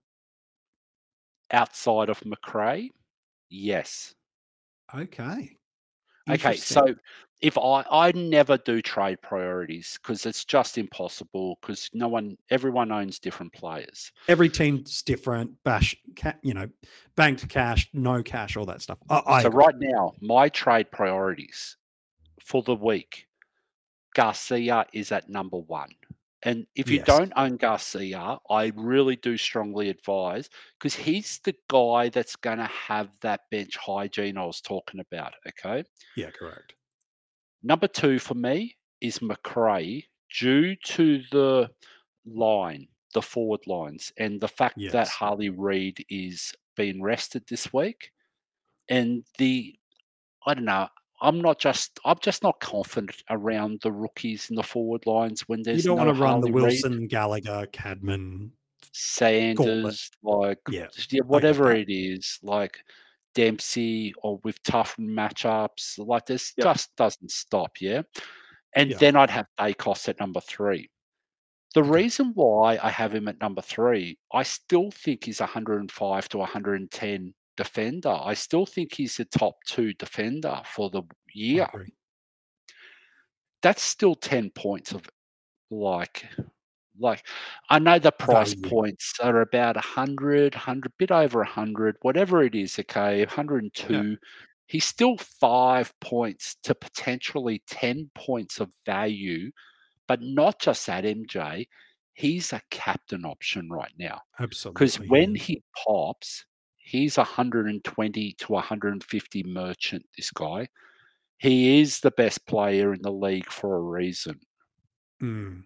Outside of McRae, yes.
Okay.
Okay,
Interesting.
so if I I never do trade priorities because it's just impossible because no one everyone owns different players.
Every team's different. Bash, ca- you know, banked cash, no cash, all that stuff. I, I
So
agree.
right now, my trade priorities for the week, Garcia is at number one. And if you
Yes.
don't own Garcia, I really do strongly advise because he's the guy that's going to have that bench hygiene I was talking about. Okay.
Yeah, correct.
Number two for me is McRae due to the line, the forward lines, and the fact that
Yes.
Harley Reid is being rested this week. And the, I don't know, I'm not just, I'm just not confident around the rookies in the forward lines when
You
there's
don't
no
want to run the
Harley Reid,
Wilson, Gallagher, Cadman.
Sanders, like
Yeah,
yeah,
I get
whatever
that.
it is, like Dempsey or with tough matchups, like this
Yep.
just doesn't stop, yeah. And
Yeah.
then I'd have Daicos at number three. The
Okay.
reason why I have him at number three, I still think he's one hundred five to one hundred ten defender. I still think he's the top two defender for the
I
year.
agree.
That's still ten points of like, like I know the price
Value.
points are about one hundred, one hundred, bit over one hundred, whatever it is, okay, one hundred two. He's still five points to potentially ten points of value, but not just that, M J. He's a captain option right now. Because
Absolutely.
when
yeah.
he pops, he's one hundred twenty to one hundred fifty merchant, this guy. He is the best player in the league for a reason.
Mm.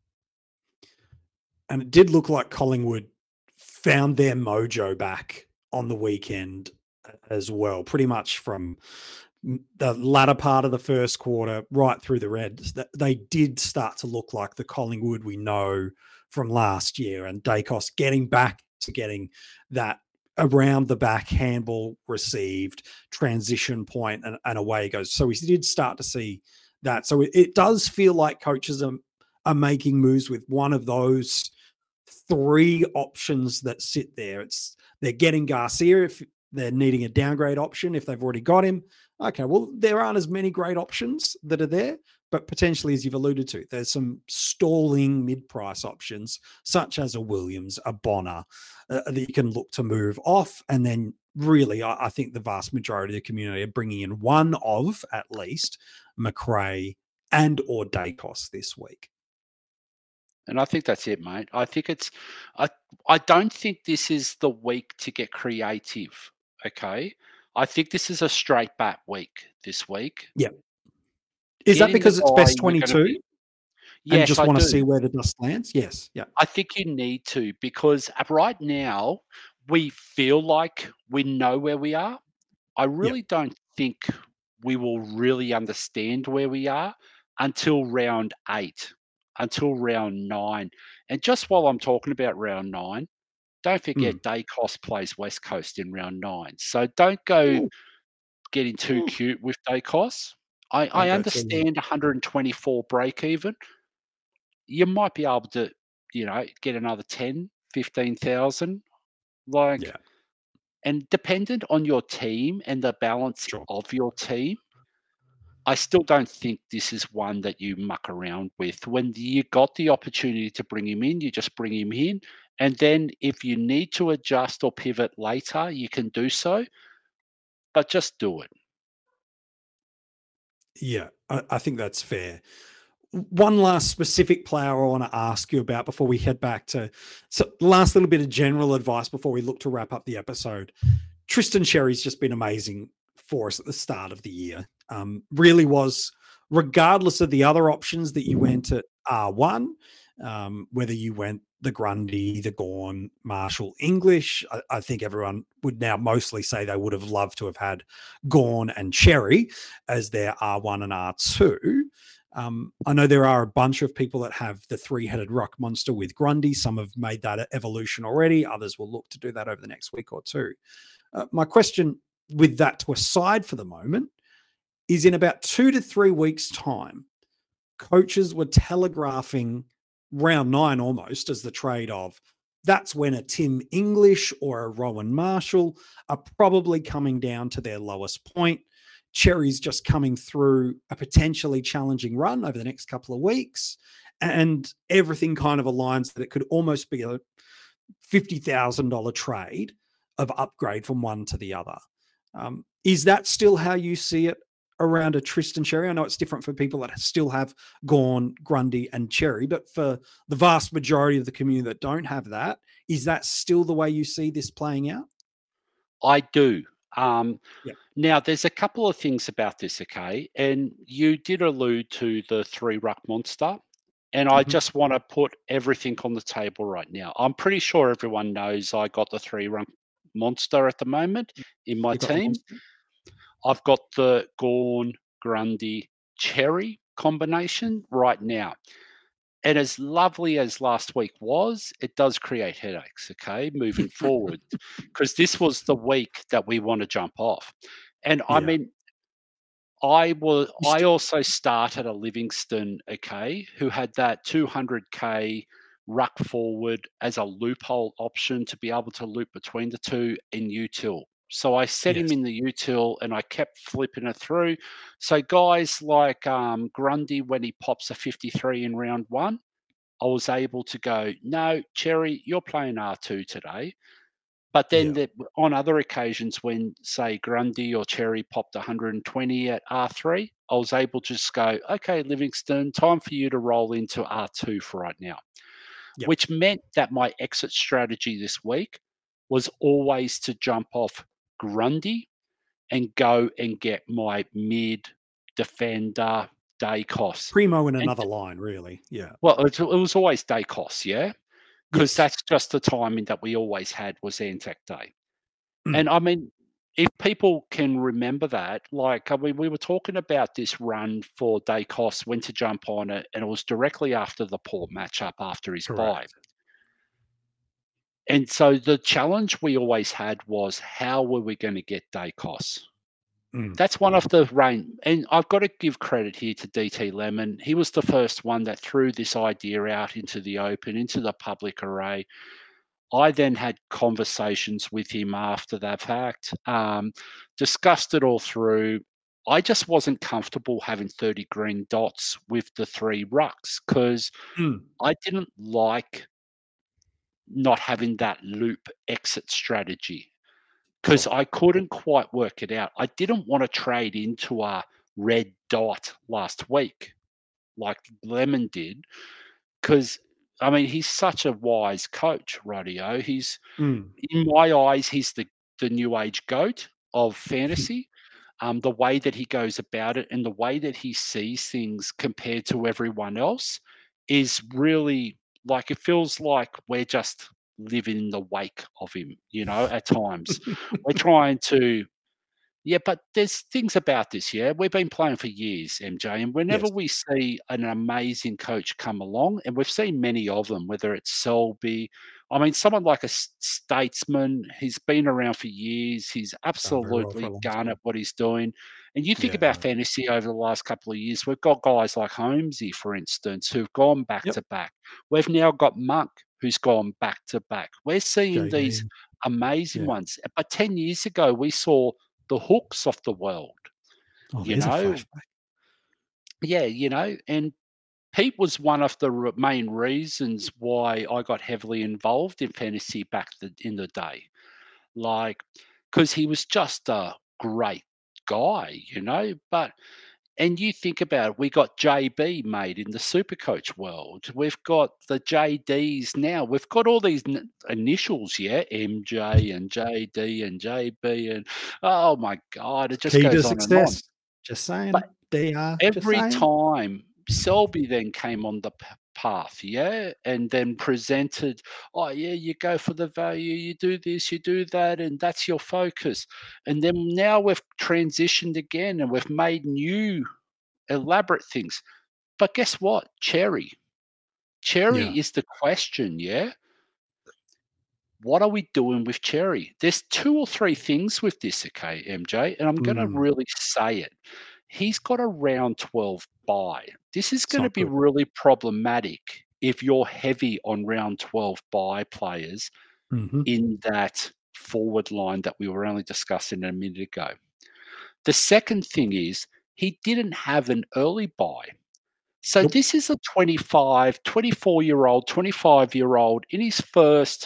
And it did look like Collingwood found their mojo back on the weekend as well, pretty much from m- the latter part of the first quarter right through the Reds. Th- They did start to look like the Collingwood we know from last year, and Daicos getting back to getting that around the back handball received, transition point, and, and away it goes. So we did start to see that. So it, it does feel like coaches are, are making moves with one of those three options that sit there. It's they're getting Garcia if they're needing a downgrade option, if they've already got him. Okay, well, there aren't as many great options that are there, but potentially, as you've alluded to, there's some stalling mid-price options, such as a Williams, a Bonner, uh, that you can look to move off. And then really, I, I think the vast majority of the community are bringing in one of, at least, McRae and or Daicos this week.
And I think that's it, mate. I think it's I I don't think this is the week to get creative. Okay. I think this is a straight bat week this week.
Yeah. Is
Get
that
in
because
the
it's
bye,
best
you're gonna
twenty-two
be-
and
Yes,
just
I
want to
do.
see where the dust lands? Yes. Yeah.
I think you need to, because right now we feel like we know where we are. I really don't think we will really understand where we are until round eight, until round nine. And just while I'm talking about round nine, don't forget Dacos plays West Coast in round nine. So don't go
Ooh.
getting too
Ooh.
cute with Dacos. I,
Don't
I
go too
understand one hundred twenty-four break even. You might be able to, you know, get another ten, fifteen thousand. Like,
Yeah.
and dependent on your team and the balance
Sure.
of your team, I still don't think this is one that you muck around with. When you got the opportunity to bring him in, you just bring him in. And then if you need to adjust or pivot later, you can do so, but just do it.
Yeah, I, I think that's fair. One last specific player I want to ask you about before we head back to so last little bit of general advice before we look to wrap up the episode. Tristan Xerri's just been amazing for us at the start of the year. Um, really was, regardless of the other options that you went at R one, um, whether you went the Grundy, the Gawn, Marshall, English, I, I think everyone would now mostly say they would have loved to have had Gawn and Xerri as their R one and R two. Um, I know there are a bunch of people that have the three-headed rock monster with Grundy. Some have made that evolution already. Others will look to do that over the next week or two. Uh, my question with that to aside for the moment is, in about two to three weeks' time, coaches were telegraphing round nine almost as the trade of, that's when a Tim English or a Rowan Marshall are probably coming down to their lowest point. Xerri's just coming through a potentially challenging run over the next couple of weeks, and everything kind of aligns that it could almost be a fifty thousand dollars trade of upgrade from one to the other. Um, is that still how you see it around a Tristan Xerri? I know it's different for people that still have Gawn, Grundy, and Xerri, but for the vast majority of the community that don't have that, is that still the way you see this playing out?
I do. Um,
yeah.
Now, there's a couple of things about this, okay? And you did allude to the three ruck monster. And I
Mhm.
just want to put everything on the table right now. I'm pretty sure everyone knows I got the three ruck monster at the moment in my
You got the
team.
monster?
I've got the Gawn, Grundy, Xerri combination right now. And as lovely as last week was, it does create headaches, okay, moving forward, because this was the week that we want to jump off. And I
Yeah.
mean, I was,
You
I
st-
also started a Livingston, okay, who had that two hundred K ruck forward as a loophole option to be able to loop between the two in util. So I set him
Yes.
in the util and I kept flipping it through. So guys like um, Grundy, when he pops a fifty-three in round one, I was able to go, no, Xerri, you're playing R two today. But then
Yeah.
the, on other occasions when, say, Grundy or Xerri popped one hundred twenty at R three, I was able to just go, okay, Livingston, time for you to roll into R two for right now.
Yep.
Which meant that my exit strategy this week was always to jump off Grundy and go and get my mid defender Dacos.
Primo in
And-
another line, really. Yeah.
Well, it, it was always Dacos, yeah? Because
Yes.
that's just the timing that we always had was Anzac Day.
Mm.
And I mean, if people can remember that, like, I mean, we were talking about this run for Dacos, when to jump on it, and it was directly after the Port matchup after his bye.
Correct.
And so the challenge we always had was, how were we going to get Dacos?
Mm.
That's one of the rain. And I've got to give credit here to D T Lemon. He was the first one that threw this idea out into the open, into the public array. I then had conversations with him after that fact, um, discussed it all through. I just wasn't comfortable having thirty green dots with the three rucks because
Mm.
I didn't like not having that loop exit strategy because I couldn't quite work it out. I didn't want to trade into a red dot last week like Lemon did, because I mean, he's such a wise coach, Radio. He's,
Mm.
in my eyes, he's the, the new age GOAT of fantasy. Um, the way that he goes about it and the way that he sees things compared to everyone else is really like, it feels like we're just living in the wake of him, you know, at times. We're trying to, yeah, but there's things about this, yeah. We've been playing for years, M J, and whenever
Yes.
we see an amazing coach come along, and we've seen many of them, whether it's Selby, I mean, someone like a s- statesman, he's been around for years, he's
Done very well for a
absolutely
long
done
time.
at what he's doing. And you think
Yeah,
about
no.
fantasy over the last couple of years, we've got guys like Holmesy, for instance, who've gone back
Yep.
to back. We've now got Monk, who's gone back to back. We're seeing
J
these
D.
amazing
Yeah.
ones. But ten years ago, we saw the Hooks of the world,
Oh,
you
there's a
know?
flashback.
Yeah, you know, and Pete was one of the re- main reasons why I got heavily involved in fantasy back the, in the day. Like, because he was just a great guy, you know? But, and you think about it, we got J B made in the Supercoach world. We've got the J Ds now. We've got all these n- initials, yeah? M J and J D and J B. And oh my God, it just
Key to
goes on and on.
success. Just saying.
But
D R. Just
every
saying.
time Selby then came on the p- path, yeah, and then presented, oh yeah, you go for the value, you do this, you do that, and that's your focus. And then now we've transitioned again and we've made new elaborate things. But guess what? Cherry. Cherry
Yeah.
is the question, yeah? What are we doing with Cherry? There's two or three things with this, okay, M J, and I'm going to
Mm.
really say it. He's got a round twelve bye. This is
It's
going to
not
be
good.
really problematic if you're heavy on round twelve bye players
Mhm.
in that forward line that we were only discussing a minute ago. The second thing is he didn't have an early bye. So
Nope.
this is a twenty-five, twenty-four-year-old, twenty-five-year-old in his first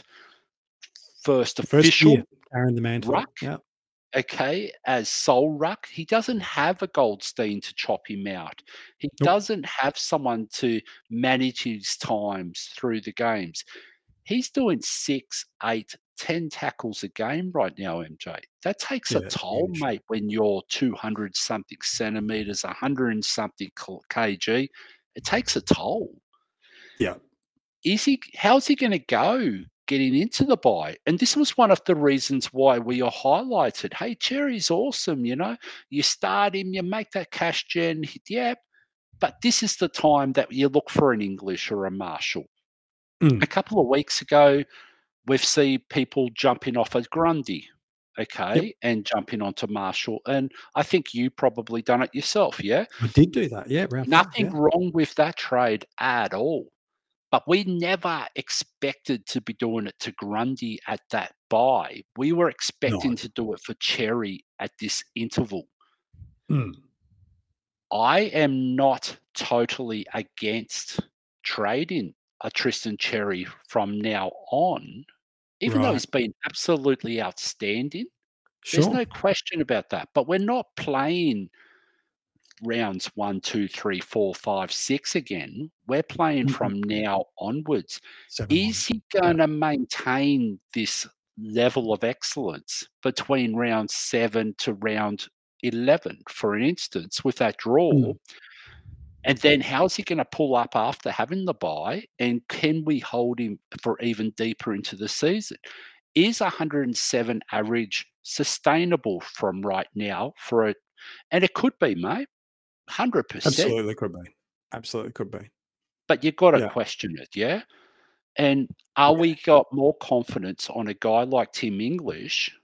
first
First
official
year carrying the mantle.
ruck,
Yeah.
okay, as sole ruck. He doesn't have a Goldstein to chop him out. He
Nope.
doesn't have someone to manage his times through the games. He's doing six, eight, ten tackles a game right now, M J. That takes
Yeah,
a toll,
huge.
mate, when you're two hundred something centimeters, one hundred and something kg. It takes a toll.
Yeah.
Is he? How's he going to go getting into the buy? And this was one of the reasons why we are highlighted. Hey, Cherry's awesome. You know, you start him, you make that cash gen. Yeah, but this is the time that you look for an English or a Marshall.
Mm.
A couple of weeks ago, we've seen people jumping off at Grundy, okay,
Yep.
and jumping onto Marshall. And I think you probably done it yourself. Yeah,
I did do that. Yeah. Round five.
nothing
Yeah.
wrong with that trade at all. But we never expected to be doing it to Grundy at that buy. We were expecting
No.
to do it for Cherry at this interval.
Mm.
I am not totally against trading a Tristan Cherry from now on, even though
Right.
he's been absolutely outstanding. There's
Sure.
no question about that. But we're not playing rounds one, two, three, four, five, six again. We're playing
Mhm.
from now onwards.
Seven
Is
on.
he going to maintain this level of excellence between round seven to round eleven, for an instance, with that draw?
Mm.
And then how's he going to pull up after having the bye? And can we hold him for even deeper into the season? Is one hundred and seven average sustainable from right now for a, and it could be, mate, one hundred percent.
Absolutely could be. Absolutely could be.
But you've got to
Yeah.
question it, yeah? And are
Yeah.
we got more confidence on a guy like Tim English,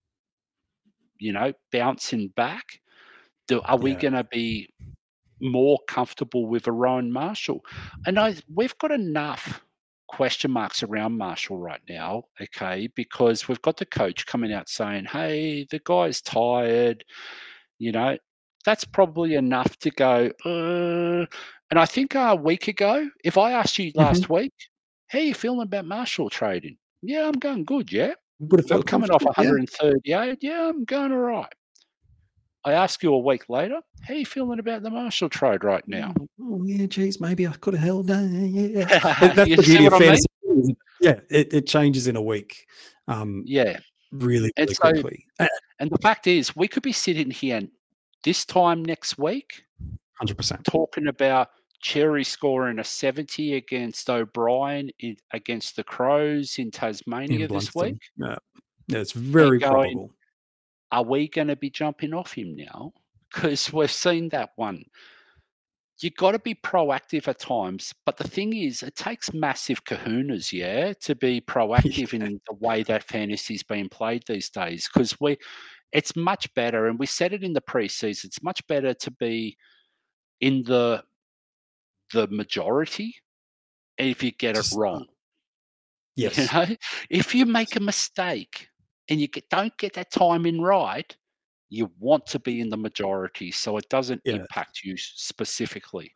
you know, bouncing back? Do, are we
Yeah.
going to be more comfortable with a Rowan Marshall? And I, we've got enough question marks around Marshall right now, okay, because we've got the coach coming out saying, hey, the guy's tired, you know, that's probably enough to go, uh, and I think a week ago, if I asked you last
Mhm.
week, how you feeling about Marshall trading? Yeah, I'm going good, yeah.
Would have
I'm
felt
coming off
comfortable. Yeah.
one hundred and thirty-eight. Yeah, I'm going all right. I ask you a week later, how are you feeling about the Marshall trade right now?
Oh, oh yeah, geez, maybe I could have held on. Yeah, that's
You
the
see
beauty of
what I mean?
fantasy. Yeah, it, it changes in a week. Um,
Yeah.
really,
And
really
so,
quickly. Uh,
and the fact is, we could be sitting here this time next week
one hundred percent.
talking about Cherry scoring a seventy against O'Brien in, against the Crows in Tasmania
In
this
Blunston.
week.
Yeah. yeah, it's very
going,
probable.
Are we going to be jumping off him now? Because we've seen that one. You've got to be proactive at times. But the thing is, it takes massive kahunas, yeah, to be proactive
Yeah.
in the way that fantasy's being played these days. Because we, it's much better, and we said it in the preseason, it's much better to be in the the majority if you get it
Just,
wrong.
Yes.
You know, if you make a mistake and you get, don't get that timing right, you want to be in the majority so it doesn't
Yeah.
impact you specifically.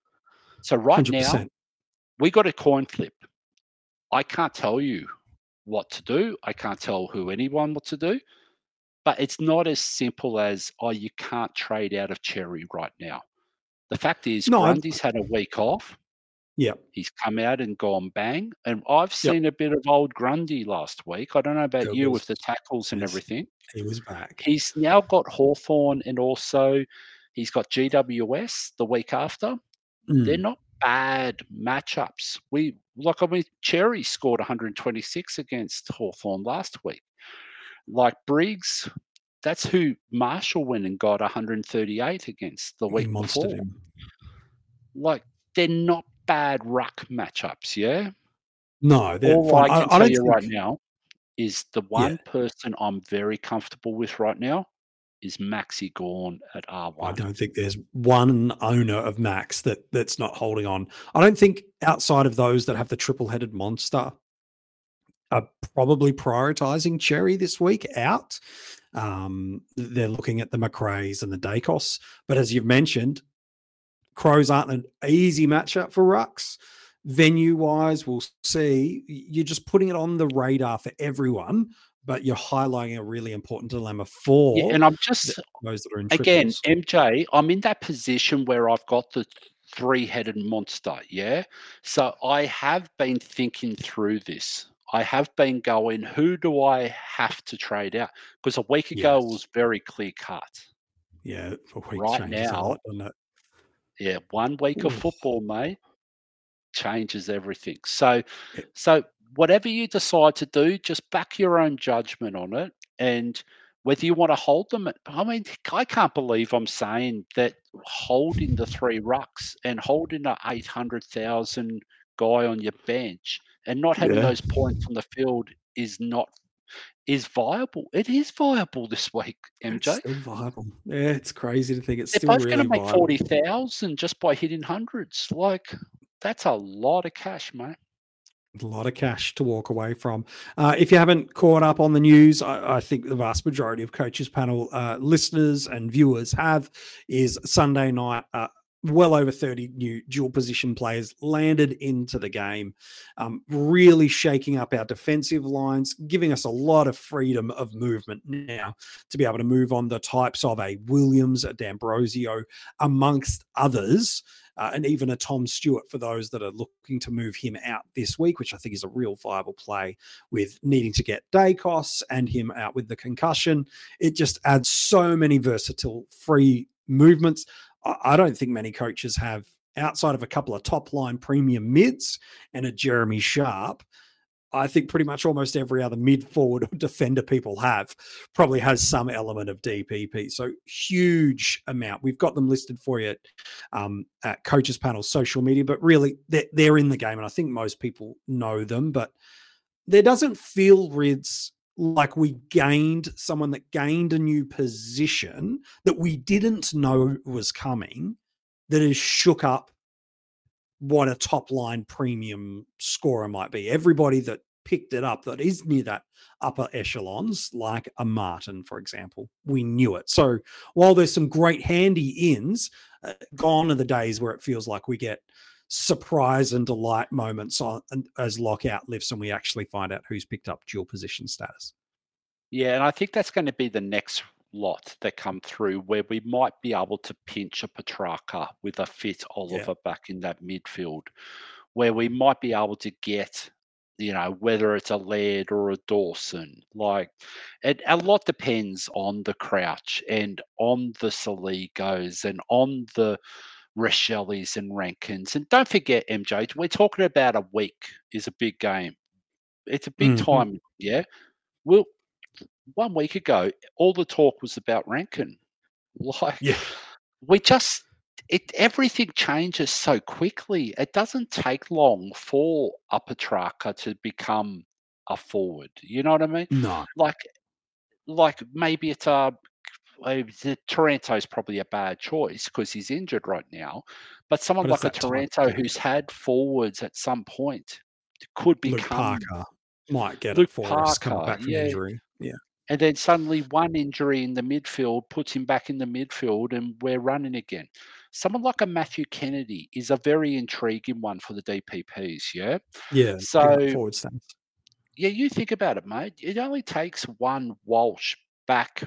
So right
one hundred percent.
now, we got a coin flip. I can't tell you what to do. I can't tell who anyone what to do. But it's not as simple as, oh, you can't trade out of Cherry right now. The fact is,
No, I-
Grundy's had a week off.
Yeah.
He's come out and gone bang. And I've seen a bit of old Grundy last week. I don't know about
There
you
was-
with the tackles and
yes.
everything.
He was back.
He's now got Hawthorn and also he's got G W S the week after.
Mm.
They're not bad matchups. We like I mean Cherry scored one hundred twenty-six against Hawthorn last week. Like Briggs, that's who Marshall went and got one hundred thirty-eight against the
He
week
monstered
before.
him.
Like they're not bad ruck matchups, yeah.
No, they're
All
fine.
I
I,
can
I
tell
don't
you
think,
right now is the one person I'm very comfortable with right now is Maxi Gorn at R
I
one.
don't think there's one owner of Max that that's not holding on. I don't think outside of those that have the triple-headed monster are probably prioritizing Cherry this week out. Um, they're looking at the McRae's and the Dacos. But as you've mentioned, Crows aren't an easy matchup for rucks. Venue-wise, we'll see. You're just putting it on the radar for everyone, but you're highlighting a really important dilemma for
Yeah, and I'm just
those that are in
again,
triples.
M J, I'm in that position where I've got the three-headed monster, yeah? So I have been thinking through this. I have been going, who do I have to trade out? Because a week ago it
Yes.
was very clear cut.
Yeah, a week
Right
changes a
now,
lot, doesn't it?
Yeah, one week of
Ooh.
football, mate, changes everything. So,
Yeah.
so whatever you decide to do, just back your own judgment on it, and whether you want to hold them. At, I mean, I can't believe I'm saying that holding the three rucks and holding a eight hundred thousand guy on your bench and not having
Yeah.
those points on the field is not is viable. It is viable this week, M J.
It's still viable. Yeah, it's crazy to think it's
They're
still
both
really
going to make
viable.
forty thousand just by hitting hundreds. Like, that's a lot of cash, mate.
A lot of cash to walk away from. Uh, if you haven't caught up on the news, I, I think the vast majority of Coaches Panel uh, listeners and viewers have, is Sunday night, uh, well over thirty new dual position players landed into the game, um, really shaking up our defensive lines, giving us a lot of freedom of movement now to be able to move on the types of a Williams, a D'Ambrosio, amongst others. Uh, and even a Tom Stewart for those that are looking to move him out this week, which I think is a real viable play with needing to get Dacos and him out with the concussion. It just adds so many versatile free movements. I, I don't think many coaches have, outside of a couple of top line premium mids and a Jeremy Sharp, I think pretty much almost every other mid forward or defender people have probably has some element of D P P. So huge amount. We've got them listed for you at, um, at Coaches Panel social media, but really they're, they're in the game. And I think most people know them, but there doesn't feel, Rids, like we gained someone that gained a new position that we didn't know was coming, that has shook up what a top line premium scorer might be. Everybody that picked it up that is near that upper echelons, like a Martin, for example, we knew it. So while there's some great handy ins, uh, gone are the days where it feels like we get surprise and delight moments on as lockout lifts and we actually find out who's picked up dual position status.
Yeah, and I think that's going to be the next lot that come through where we might be able to pinch a Petrarca with a fit Oliver yeah. back in that midfield, where we might be able to get, you know, whether it's a Laird or a Dawson. Like, it, a lot depends on the Crouch and on the Saligos and on the Rochellis and Rankins. And don't forget, M J, we're talking about a week is a big game. It's a big mm-hmm. time, yeah? Well, one week ago, all the talk was about Rankin. Like,
yeah.
we just, it everything changes so quickly. It doesn't take long for a Petrarca to become a forward. You know what I mean?
No.
Like, like maybe it's a, Taranto's probably a bad choice because he's injured right now. But someone but like a Taranto who's had forwards at some point could become.
Luke Parker might get
Luke
it for
Parker,
us coming back from
yeah.
injury. Yeah.
And then suddenly one injury in the midfield puts him back in the midfield and we're running again. Someone like a Matthew Kennedy is a very intriguing one for the D P Ps, yeah?
Yeah,
so
forward stance.
Yeah, you think about it, mate. It only takes one Walsh back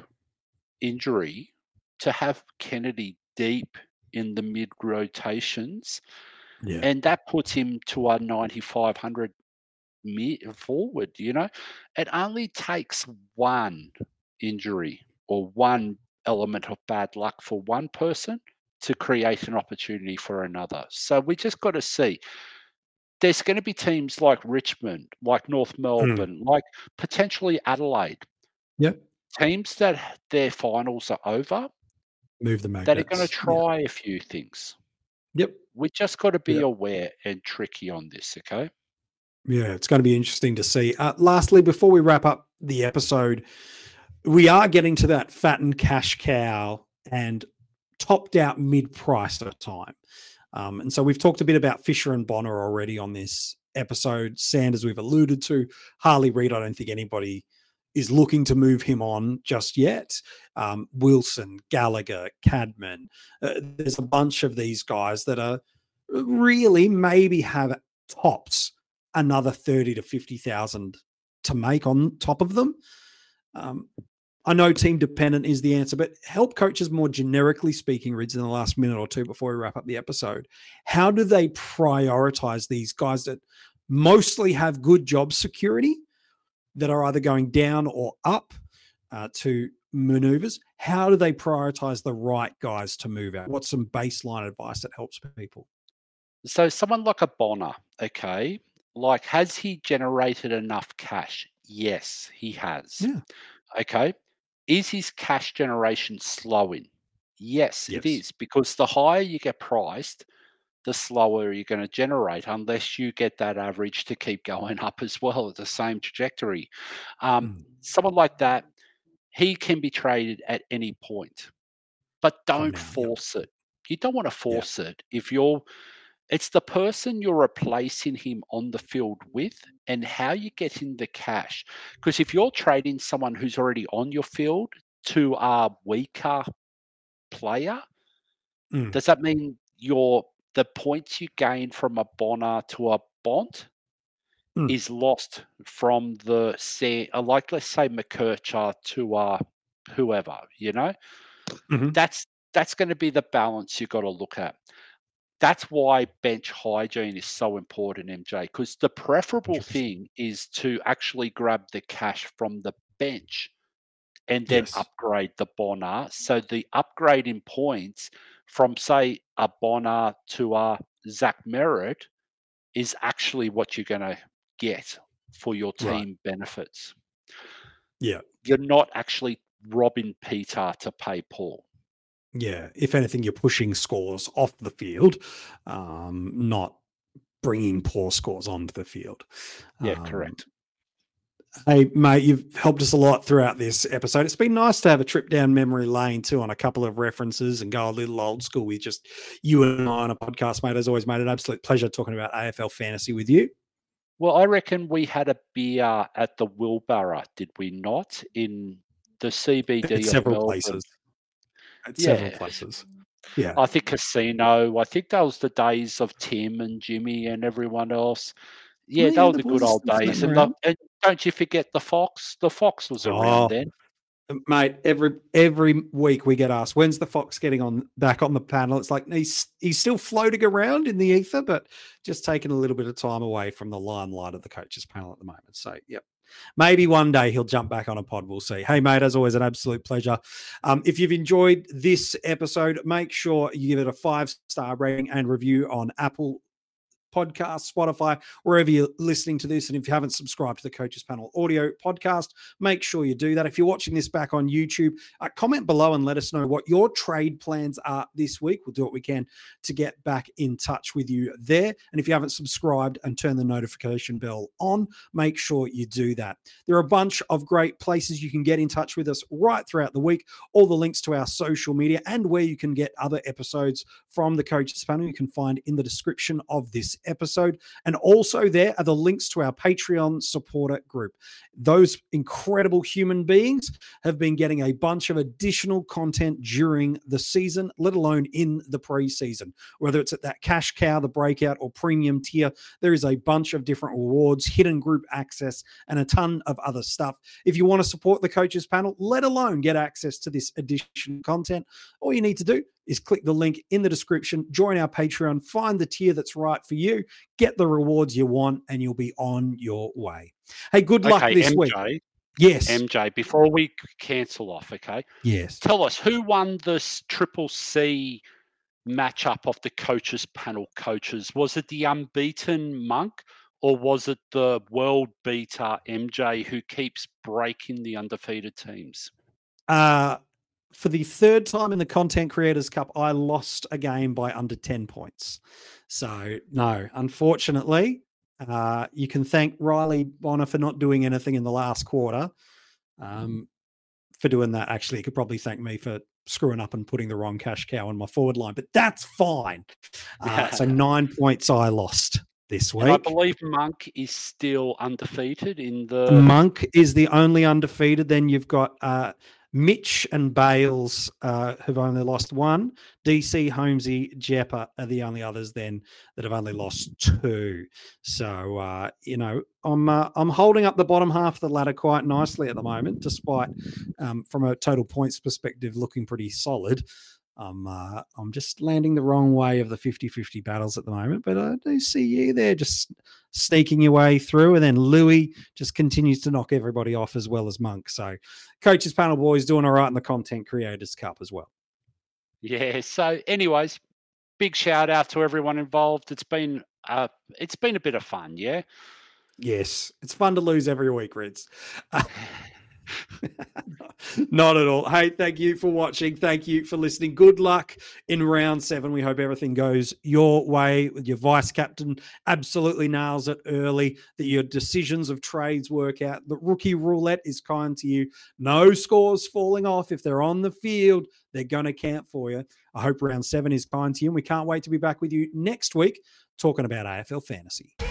injury to have Kennedy deep in the mid rotations.
Yeah.
And that puts him to a ninety-five hundred mid forward, you know. It only takes one injury or one element of bad luck for one person to create an opportunity for another. So we just got to see. There's going to be teams like Richmond, like North Melbourne, mm. like potentially Adelaide.
Yep.
Teams that their finals are over,
move the magnets.
That are going to try yeah. a few things.
Yep.
We just got to be
yep.
aware and tricky on this, okay?
Yeah, it's going to be interesting to see. Uh, lastly, before we wrap up the episode, we are getting to that fattened cash cow and topped out mid-price at a time. Um, and so we've talked a bit about Fisher and Bonner already on this episode. Sanders we've alluded to. Harley Reid, I don't think anybody is looking to move him on just yet. Um, Wilson, Gallagher, Cadman. Uh, there's a bunch of these guys that are really maybe have tops another thirty to fifty thousand to make on top of them. Um, I know team dependent is the answer, but help coaches more generically speaking, Rids, in the last minute or two before we wrap up the episode. How do they prioritize these guys that mostly have good job security that are either going down or up uh, to maneuvers? How do they prioritize the right guys to move out? What's some baseline advice that helps people?
So someone like a Bonner, okay, like has he generated enough cash? Yes, he has.
Yeah.
Okay. Is his cash generation slowing? Yes,
yes,
it is, because the higher you get priced, the slower you're going to generate, unless you get that average to keep going up as well at the same trajectory. Um, mm. Someone like that, he can be traded at any point, but don't now, force yep. it. You don't want to force yep. it. If you're, it's the person you're replacing him on the field with and how you get in the cash. Because if you're trading someone who's already on your field to a weaker player,
mm.
does that mean you're the points you gain from a Bonner to a Bont mm. is lost from the, like let's say McKercher to a whoever, you know?
Mm-hmm.
That's that's going to be the balance you've got to look at. That's why bench hygiene is so important, M J, because the preferable thing is to actually grab the cash from the bench and then
yes.
upgrade the Bonner. So the upgrade in points from, say, a Bonner to a Zach Merritt is actually what you're going to get for your team
right.
benefits.
Yeah.
You're not actually robbing Peter to pay Paul.
Yeah, if anything, you're pushing scores off the field, um, not bringing poor scores onto the field.
Yeah,
um,
correct.
Hey, mate, you've helped us a lot throughout this episode. It's been nice to have a trip down memory lane too on a couple of references and go a little old school with just you and I on a podcast, mate. As always, mate, an absolute pleasure talking about A F L fantasy with you.
Well, I reckon we had a beer at the Wilbara, did we not? In the C B D
at
of
several
Melbourne.
places. At
yeah.
several places. Yeah.
I think Casino. I think that was the days of Tim and Jimmy and everyone else. Yeah,
well,
they
yeah,
were the good old days. And, the, and don't you forget the Fox. The Fox was around
oh,
then.
Mate, every every week we get asked, when's the Fox getting on back on the panel? It's like he's he's still floating around in the ether, but just taking a little bit of time away from the limelight of the coaches panel at the moment. So, yep. Maybe one day he'll jump back on a pod. We'll see. Hey, mate, as always, an absolute pleasure. Um, if you've enjoyed this episode, make sure you give it a five-star rating and review on Apple Podcast, Spotify, wherever you're listening to this. And if you haven't subscribed to the Coaches Panel audio podcast, make sure you do that. If you're watching this back on YouTube, uh, comment below and let us know what your trade plans are this week. We'll do what we can to get back in touch with you there. And if you haven't subscribed and turned the notification bell on, make sure you do that. There are a bunch of great places you can get in touch with us right throughout the week. All the links to our social media and where you can get other episodes from the Coaches Panel you can find in the description of this episode. And also there are the links to our Patreon supporter group. Those incredible human beings have been getting a bunch of additional content during the season, let alone in the preseason. Whether it's at that cash cow, the breakout, or premium tier, there is a bunch of different rewards, hidden group access, and a ton of other stuff. If you want to support the Coaches Panel, let alone get access to this additional content, all you need to do is click the link in the description, join our Patreon, find the tier that's right for you, get the rewards you want, and you'll be on your way. Hey, good luck
okay,
this
M J,
week. Yes.
M J, before we cancel off, okay?
Yes.
Tell us, who won this Triple C matchup of the Coaches Panel coaches? Was it the unbeaten Monk, or was it the world beater M J who keeps breaking the undefeated teams?
Uh, for the third time in the Content Creators Cup, I lost a game by under ten points. So, no, unfortunately, uh, you can thank Riley Bonner for not doing anything in the last quarter. Um, for doing that, actually, you could probably thank me for screwing up and putting the wrong cash cow on my forward line, but that's fine. Uh, so nine points I lost this week.
And I believe Monk is still undefeated in the...
Monk is the only undefeated. Then you've got... Uh, Mitch and Bales uh, have only lost one. D C, Holmesy, Jeppa are the only others then that have only lost two. So, uh, you know, I'm uh, I'm holding up the bottom half of the ladder quite nicely at the moment, despite um, from a total points perspective looking pretty solid. I'm, uh, I'm just landing the wrong way of the fifty-fifty battles at the moment, but I do see you there just sneaking your way through. And then Louis just continues to knock everybody off as well as Monk. So Coaches Panel boys doing all right in the Content Creators Cup as well.
Yeah. So anyways, big shout out to everyone involved. It's been, uh, it's been a bit of fun. Yeah.
Yes. It's fun to lose every week, Reds. Uh, Not at all. Hey, thank you for watching. Thank you for listening. Good luck in round seven. We hope everything goes your way. Your vice captain absolutely nails it early, that your decisions of trades work out. The rookie roulette is kind to you. No scores falling off. If they're on the field, they're going to count for you. I hope round seven is kind to you. And we can't wait to be back with you next week talking about A F L fantasy.